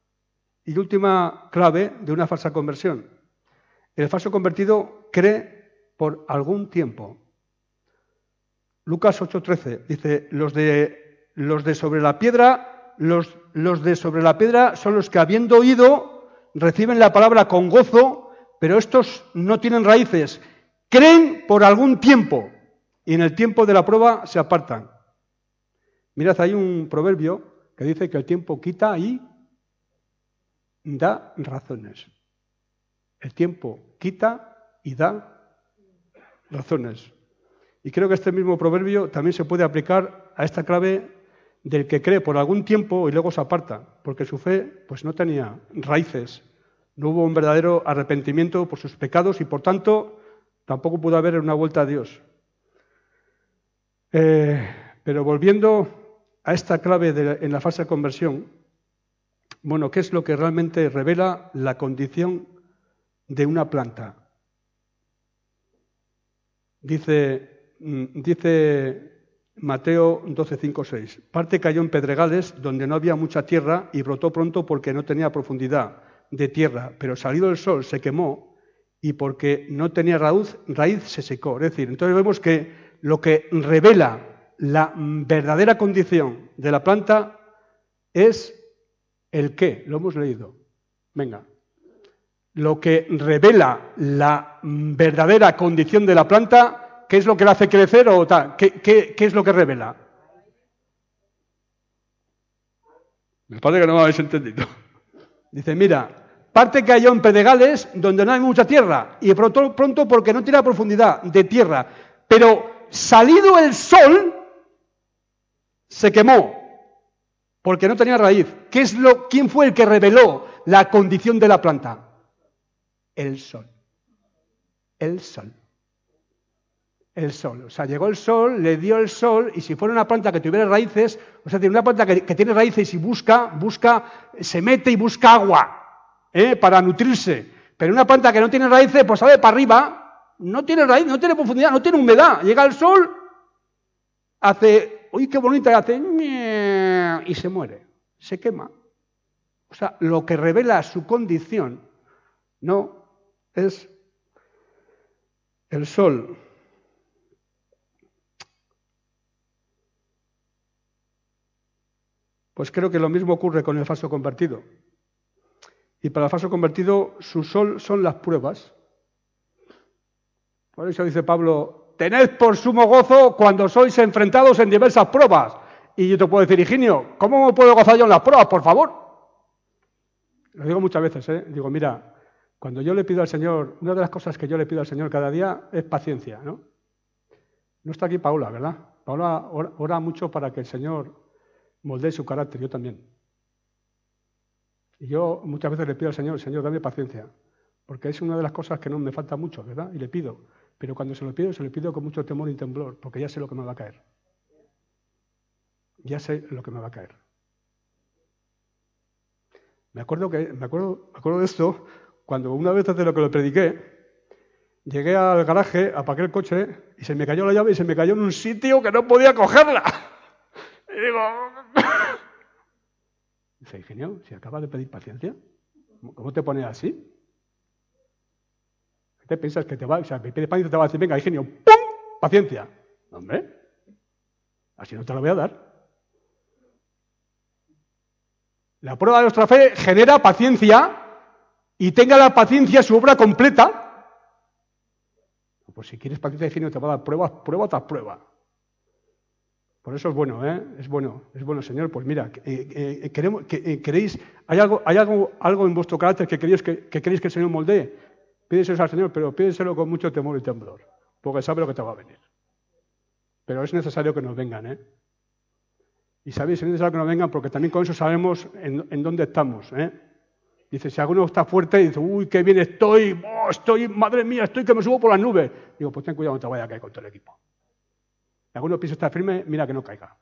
clave de una falsa conversión. El falso convertido cree por algún tiempo. Lucas 8:13 dice, los de sobre la piedra, los de sobre la piedra son los que habiendo oído reciben la palabra con gozo, pero estos no tienen raíces. Creen por algún tiempo y en el tiempo de la prueba se apartan. Mirad, hay un proverbio que dice que el tiempo quita y da razones. El tiempo quita y da razones. Y creo que este mismo proverbio también se puede aplicar a esta clave del que cree por algún tiempo y luego se aparta, porque su fe pues no tenía raíces. No hubo un verdadero arrepentimiento por sus pecados y por tanto tampoco pudo haber una vuelta a Dios. Pero volviendo a esta clave en la falsa conversión, bueno, ¿qué es lo que realmente revela la condición de una planta? Dice dice Mateo 12, 5, 6. Parte cayó en pedregales donde no había mucha tierra y brotó pronto porque no tenía profundidad de tierra, pero salido el sol se quemó y porque no tenía raíz se secó. Es decir, entonces vemos que lo que revela la verdadera condición de la planta es el qué. Lo hemos leído. Venga. Lo que revela la verdadera condición de la planta, ¿qué es lo que la hace crecer o tal? ¿Qué es lo que revela? Me parece que no me habéis entendido. Dice, mira, parte cayó en pedregales donde no hay mucha tierra y pronto porque no tiene profundidad de tierra, pero salido el sol se quemó porque no tenía raíz. ¿Quién fue el que reveló la condición de la planta? El sol. El sol. El sol. O sea, llegó el sol, le dio el sol, y si fuera una planta que tuviera raíces, o sea, una planta que tiene raíces y busca, se mete y busca agua, para nutrirse. Pero una planta que no tiene raíces, pues sale para arriba, no tiene raíz, no tiene profundidad, no tiene humedad. Llega el sol, hace, uy, qué bonita, hace, y se muere, se quema. O sea, lo que revela su condición no es el sol. Pues creo que lo mismo ocurre con el falso convertido. Y para el falso convertido, su sol son las pruebas. Por eso dice Pablo, tened por sumo gozo cuando sois enfrentados en diversas pruebas. Y yo te puedo decir, Higinio, ¿cómo me puedo gozar yo en las pruebas, por favor? Lo digo muchas veces, Digo, mira, cuando yo le pido al Señor, una de las cosas que yo le pido al Señor cada día es paciencia, ¿no? No está aquí Paula, ¿verdad? Paula ora mucho para que el Señor moldee su carácter, yo también. Y yo muchas veces le pido al Señor, dame paciencia, porque es una de las cosas que no me falta mucho, ¿verdad? Y le pido. Pero cuando se lo pido con mucho temor y temblor, porque ya sé lo que me va a caer. Ya sé lo que me va a caer. Me acuerdo de esto, cuando una vez desde lo que lo prediqué, llegué al garaje, apagué el coche y se me cayó la llave y se me cayó en un sitio que no podía cogerla. Y digo... Dice, Ingenio, si acabas de pedir paciencia, ¿cómo te pones así? ¿Qué te piensas que te va? O sea, me pide paciencia, te va a decir, venga, Ingenio, ¡pum! Paciencia. Hombre, así no te lo voy a dar. La prueba de nuestra fe genera paciencia y tenga la paciencia su obra completa. Pues si quieres paciencia, Ingenio, te va a dar prueba tras prueba. Por eso es bueno, es bueno, Señor. Pues mira, queréis, hay algo en vuestro carácter que queréis que el Señor moldee. Pídeselo al Señor, pero pídeselo con mucho temor y temblor, porque sabe lo que te va a venir. Pero es necesario que nos vengan, Y sabéis, es necesario que nos vengan porque también con eso sabemos en dónde estamos, Dice, si alguno está fuerte y dice, uy, qué bien estoy, madre mía, estoy que me subo por las nubes. Digo, pues ten cuidado, no te vaya a caer con todo el equipo. Si alguno piensa estar firme, mira que no caiga.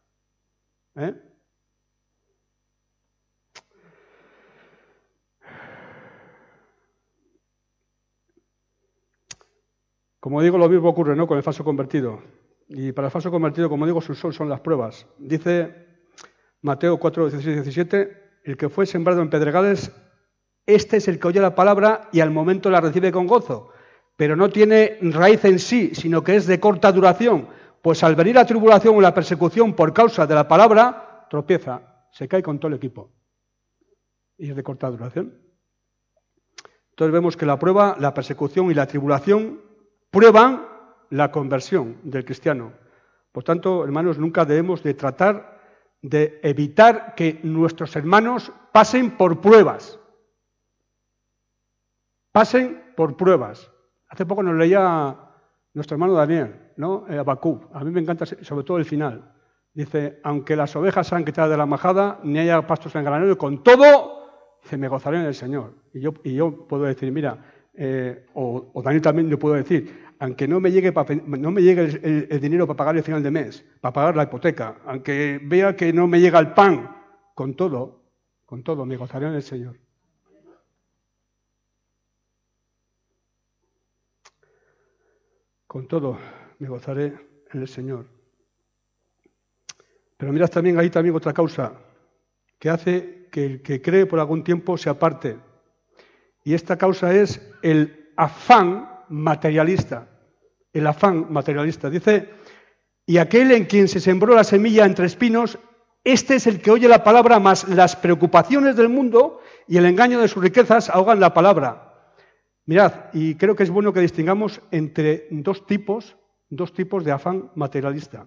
Como digo, lo mismo ocurre, ¿no?, con el falso convertido. Y para el falso convertido, como digo, su sol son las pruebas. Dice Mateo 4, 16, 17, el que fue sembrado en pedregales, este es el que oye la palabra y al momento la recibe con gozo, pero no tiene raíz en sí, sino que es de corta duración, pues al venir la tribulación o la persecución por causa de la palabra, tropieza, se cae con todo el equipo. Y es de corta duración. Entonces vemos que la prueba, la persecución y la tribulación prueban la conversión del cristiano. Por tanto, hermanos, nunca debemos de tratar de evitar que nuestros hermanos pasen por pruebas. Pasen por pruebas. Hace poco nos leía nuestro hermano Daniel, ¿no? Habacuc. A mí me encanta sobre todo el final. Dice, aunque las ovejas sean quitadas de la majada, ni haya pastos en el granero, con todo, dice, me gozaré en el Señor. Y yo puedo decir, mira, o Daniel también le puedo decir, aunque no me llegue el dinero para pagar el final de mes, para pagar la hipoteca, aunque vea que no me llega el pan, con todo, me gozaré en el Señor. Con todo, me gozaré en el Señor. Pero mirad también, hay también otra causa que hace que el que cree por algún tiempo se aparte. Y esta causa es el afán materialista. El afán materialista. Dice, y aquel en quien se sembró la semilla entre espinos, este es el que oye la palabra, mas las preocupaciones del mundo y el engaño de sus riquezas ahogan la palabra. Mirad, y creo que es bueno que distingamos entre dos tipos de afán materialista.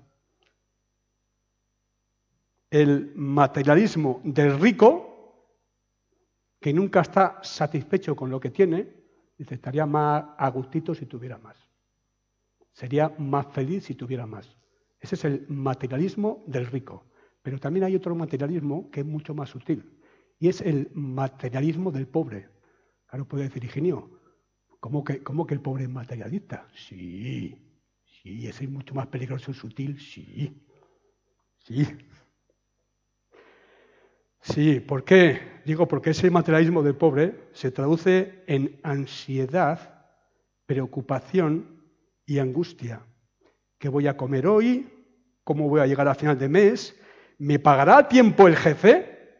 El materialismo del rico, que nunca está satisfecho con lo que tiene, dice, estaría más a gustito si tuviera más. Sería más feliz si tuviera más. Ese es el materialismo del rico. Pero también hay otro materialismo que es mucho más sutil, y es el materialismo del pobre. Claro, puede decir, Higinio, ¿cómo que el pobre es materialista? Sí, ese es mucho más peligroso y sutil, sí. Sí, ¿por qué? Digo, porque ese materialismo del pobre se traduce en ansiedad, preocupación y angustia. ¿Qué voy a comer hoy? ¿Cómo voy a llegar a final de mes? ¿Me pagará a tiempo el jefe?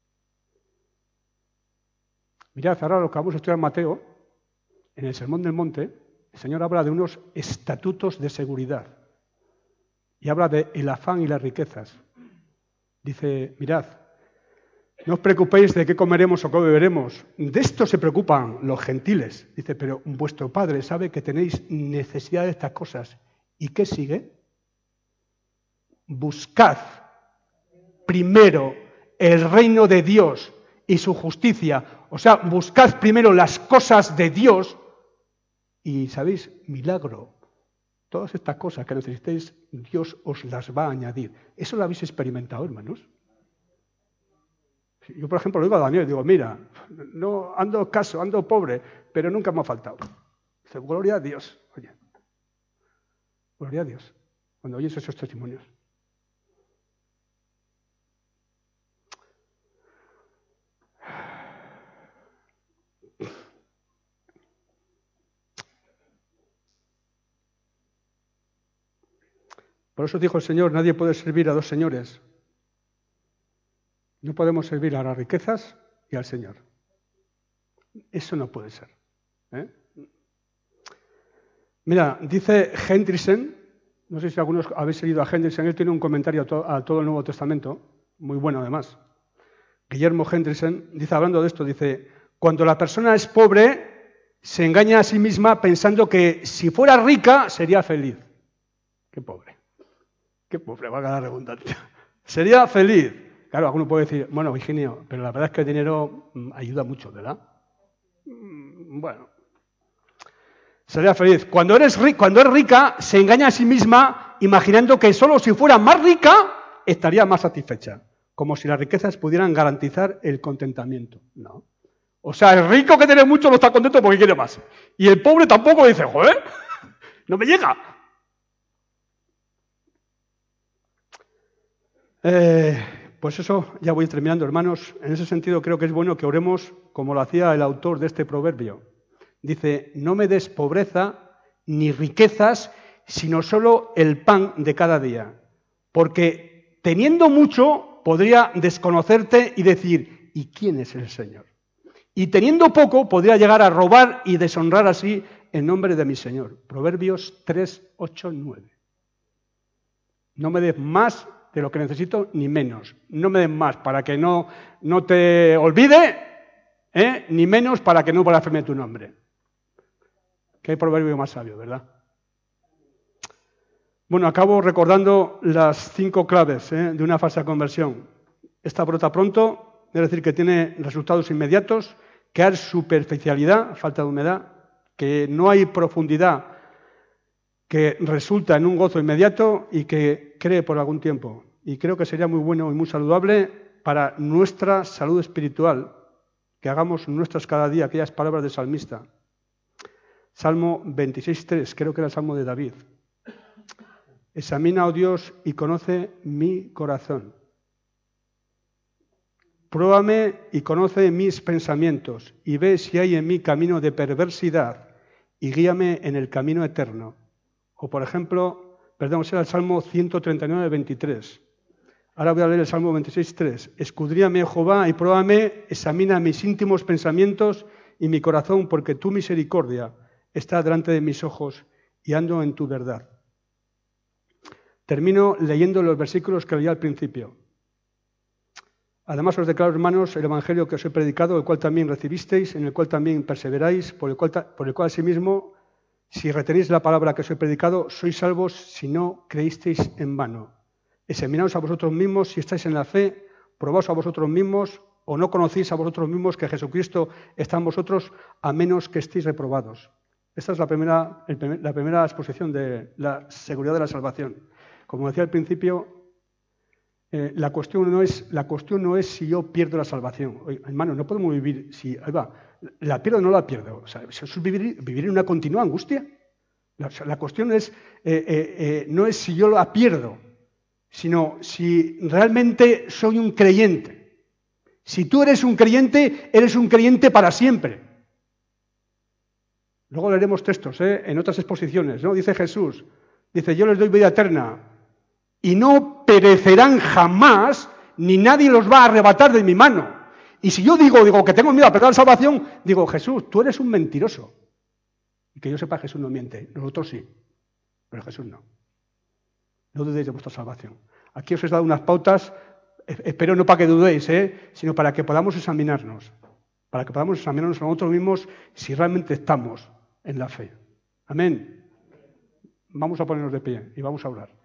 Mirad, ahora lo que vamos a estudiar en Mateo, en el Sermón del Monte, el Señor habla de unos estatutos de seguridad y habla del afán y las riquezas. Dice, mirad, no os preocupéis de qué comeremos o qué beberemos. De esto se preocupan los gentiles. Dice, pero vuestro Padre sabe que tenéis necesidad de estas cosas. ¿Y qué sigue? Buscad primero el reino de Dios y su justicia. O sea, buscad primero las cosas de Dios y, ¿sabéis? Milagro. Todas estas cosas que necesitéis, Dios os las va a añadir. ¿Eso lo habéis experimentado, hermanos? Yo, por ejemplo, le digo a Daniel, digo, mira, no ando escaso, ando pobre, pero nunca me ha faltado. Dice, gloria a Dios. Oye, gloria a Dios, cuando oyes esos testimonios. Por eso dijo el Señor, nadie puede servir a dos señores. No podemos servir a las riquezas y al Señor. Eso no puede ser. Mira, dice Hendrickson, no sé si algunos habéis seguido a Hendrickson, él tiene un comentario a todo el Nuevo Testamento, muy bueno además. Guillermo Hendrickson dice, hablando de esto, dice, cuando la persona es pobre, se engaña a sí misma pensando que si fuera rica, sería feliz. Qué pobre, valga la redundancia. Sería feliz. Claro, alguno puede decir, bueno, Higinio, pero la verdad es que el dinero ayuda mucho, ¿verdad? Bueno, sería feliz. Cuando es rica, se engaña a sí misma imaginando que solo si fuera más rica, estaría más satisfecha. Como si las riquezas pudieran garantizar el contentamiento. No. O sea, el rico que tiene mucho no está contento porque quiere más. Y el pobre tampoco dice, joder, no me llega. Pues eso, ya voy terminando, hermanos. En ese sentido creo que es bueno que oremos como lo hacía el autor de este proverbio. Dice, no me des pobreza ni riquezas, sino solo el pan de cada día. Porque teniendo mucho, podría desconocerte y decir, ¿y quién es el Señor? Y teniendo poco, podría llegar a robar y deshonrar así en nombre de mi Señor. Proverbios 3, 8, 9. No me des más de lo que necesito, ni menos. No me den más para que no te olvide, ni menos para que no blasfeme tu nombre. Qué proverbio más sabio, ¿verdad? Bueno, acabo recordando las 5 claves de una falsa conversión. Esta brota pronto, es decir, que tiene resultados inmediatos, que hay superficialidad, falta de humedad, que no hay profundidad, que resulta en un gozo inmediato y que cree por algún tiempo. Y creo que sería muy bueno y muy saludable para nuestra salud espiritual que hagamos nuestras cada día aquellas palabras del salmista. Salmo 26:3, creo que era el Salmo de David. Examina, oh Dios, y conoce mi corazón. Pruébame y conoce mis pensamientos, y ve si hay en mí camino de perversidad, y guíame en el camino eterno. O, por ejemplo, Perdón, ese era el Salmo 139, 23. Ahora voy a leer el Salmo 26, 3. Escudríame, Jehová, y pruébame, examina mis íntimos pensamientos y mi corazón, porque tu misericordia está delante de mis ojos y ando en tu verdad. Termino leyendo los versículos que leí al principio. Además os declaro, hermanos, el evangelio que os he predicado, el cual también recibisteis, en el cual también perseveráis, por el cual asimismo, si retenéis la palabra que os he predicado, sois salvos si no creísteis en vano. Examinaos a vosotros mismos si estáis en la fe, probaos a vosotros mismos, o no conocéis a vosotros mismos que Jesucristo está en vosotros, a menos que estéis reprobados. Esta es la primera exposición de la seguridad de la salvación. Como decía al principio, la cuestión no es si yo pierdo la salvación. Oye, hermano, no podemos vivir si la pierdo o no la pierdo. O sea, eso es vivir en una continua angustia. La cuestión no es si yo la pierdo, sino si realmente soy un creyente. Si tú eres un creyente para siempre. Luego leeremos textos en otras exposiciones, ¿no? Dice Jesús, yo les doy vida eterna y no perecerán jamás, ni nadie los va a arrebatar de mi mano. Y si yo digo que tengo miedo a perder la salvación, digo, Jesús, tú eres un mentiroso. Y que yo sepa, Jesús no miente, nosotros sí, pero Jesús no. No dudéis de vuestra salvación. Aquí os he dado unas pautas, espero no para que dudéis, sino para que podamos examinarnos. Para que podamos examinarnos a nosotros mismos si realmente estamos en la fe. Amén. Vamos a ponernos de pie y vamos a orar.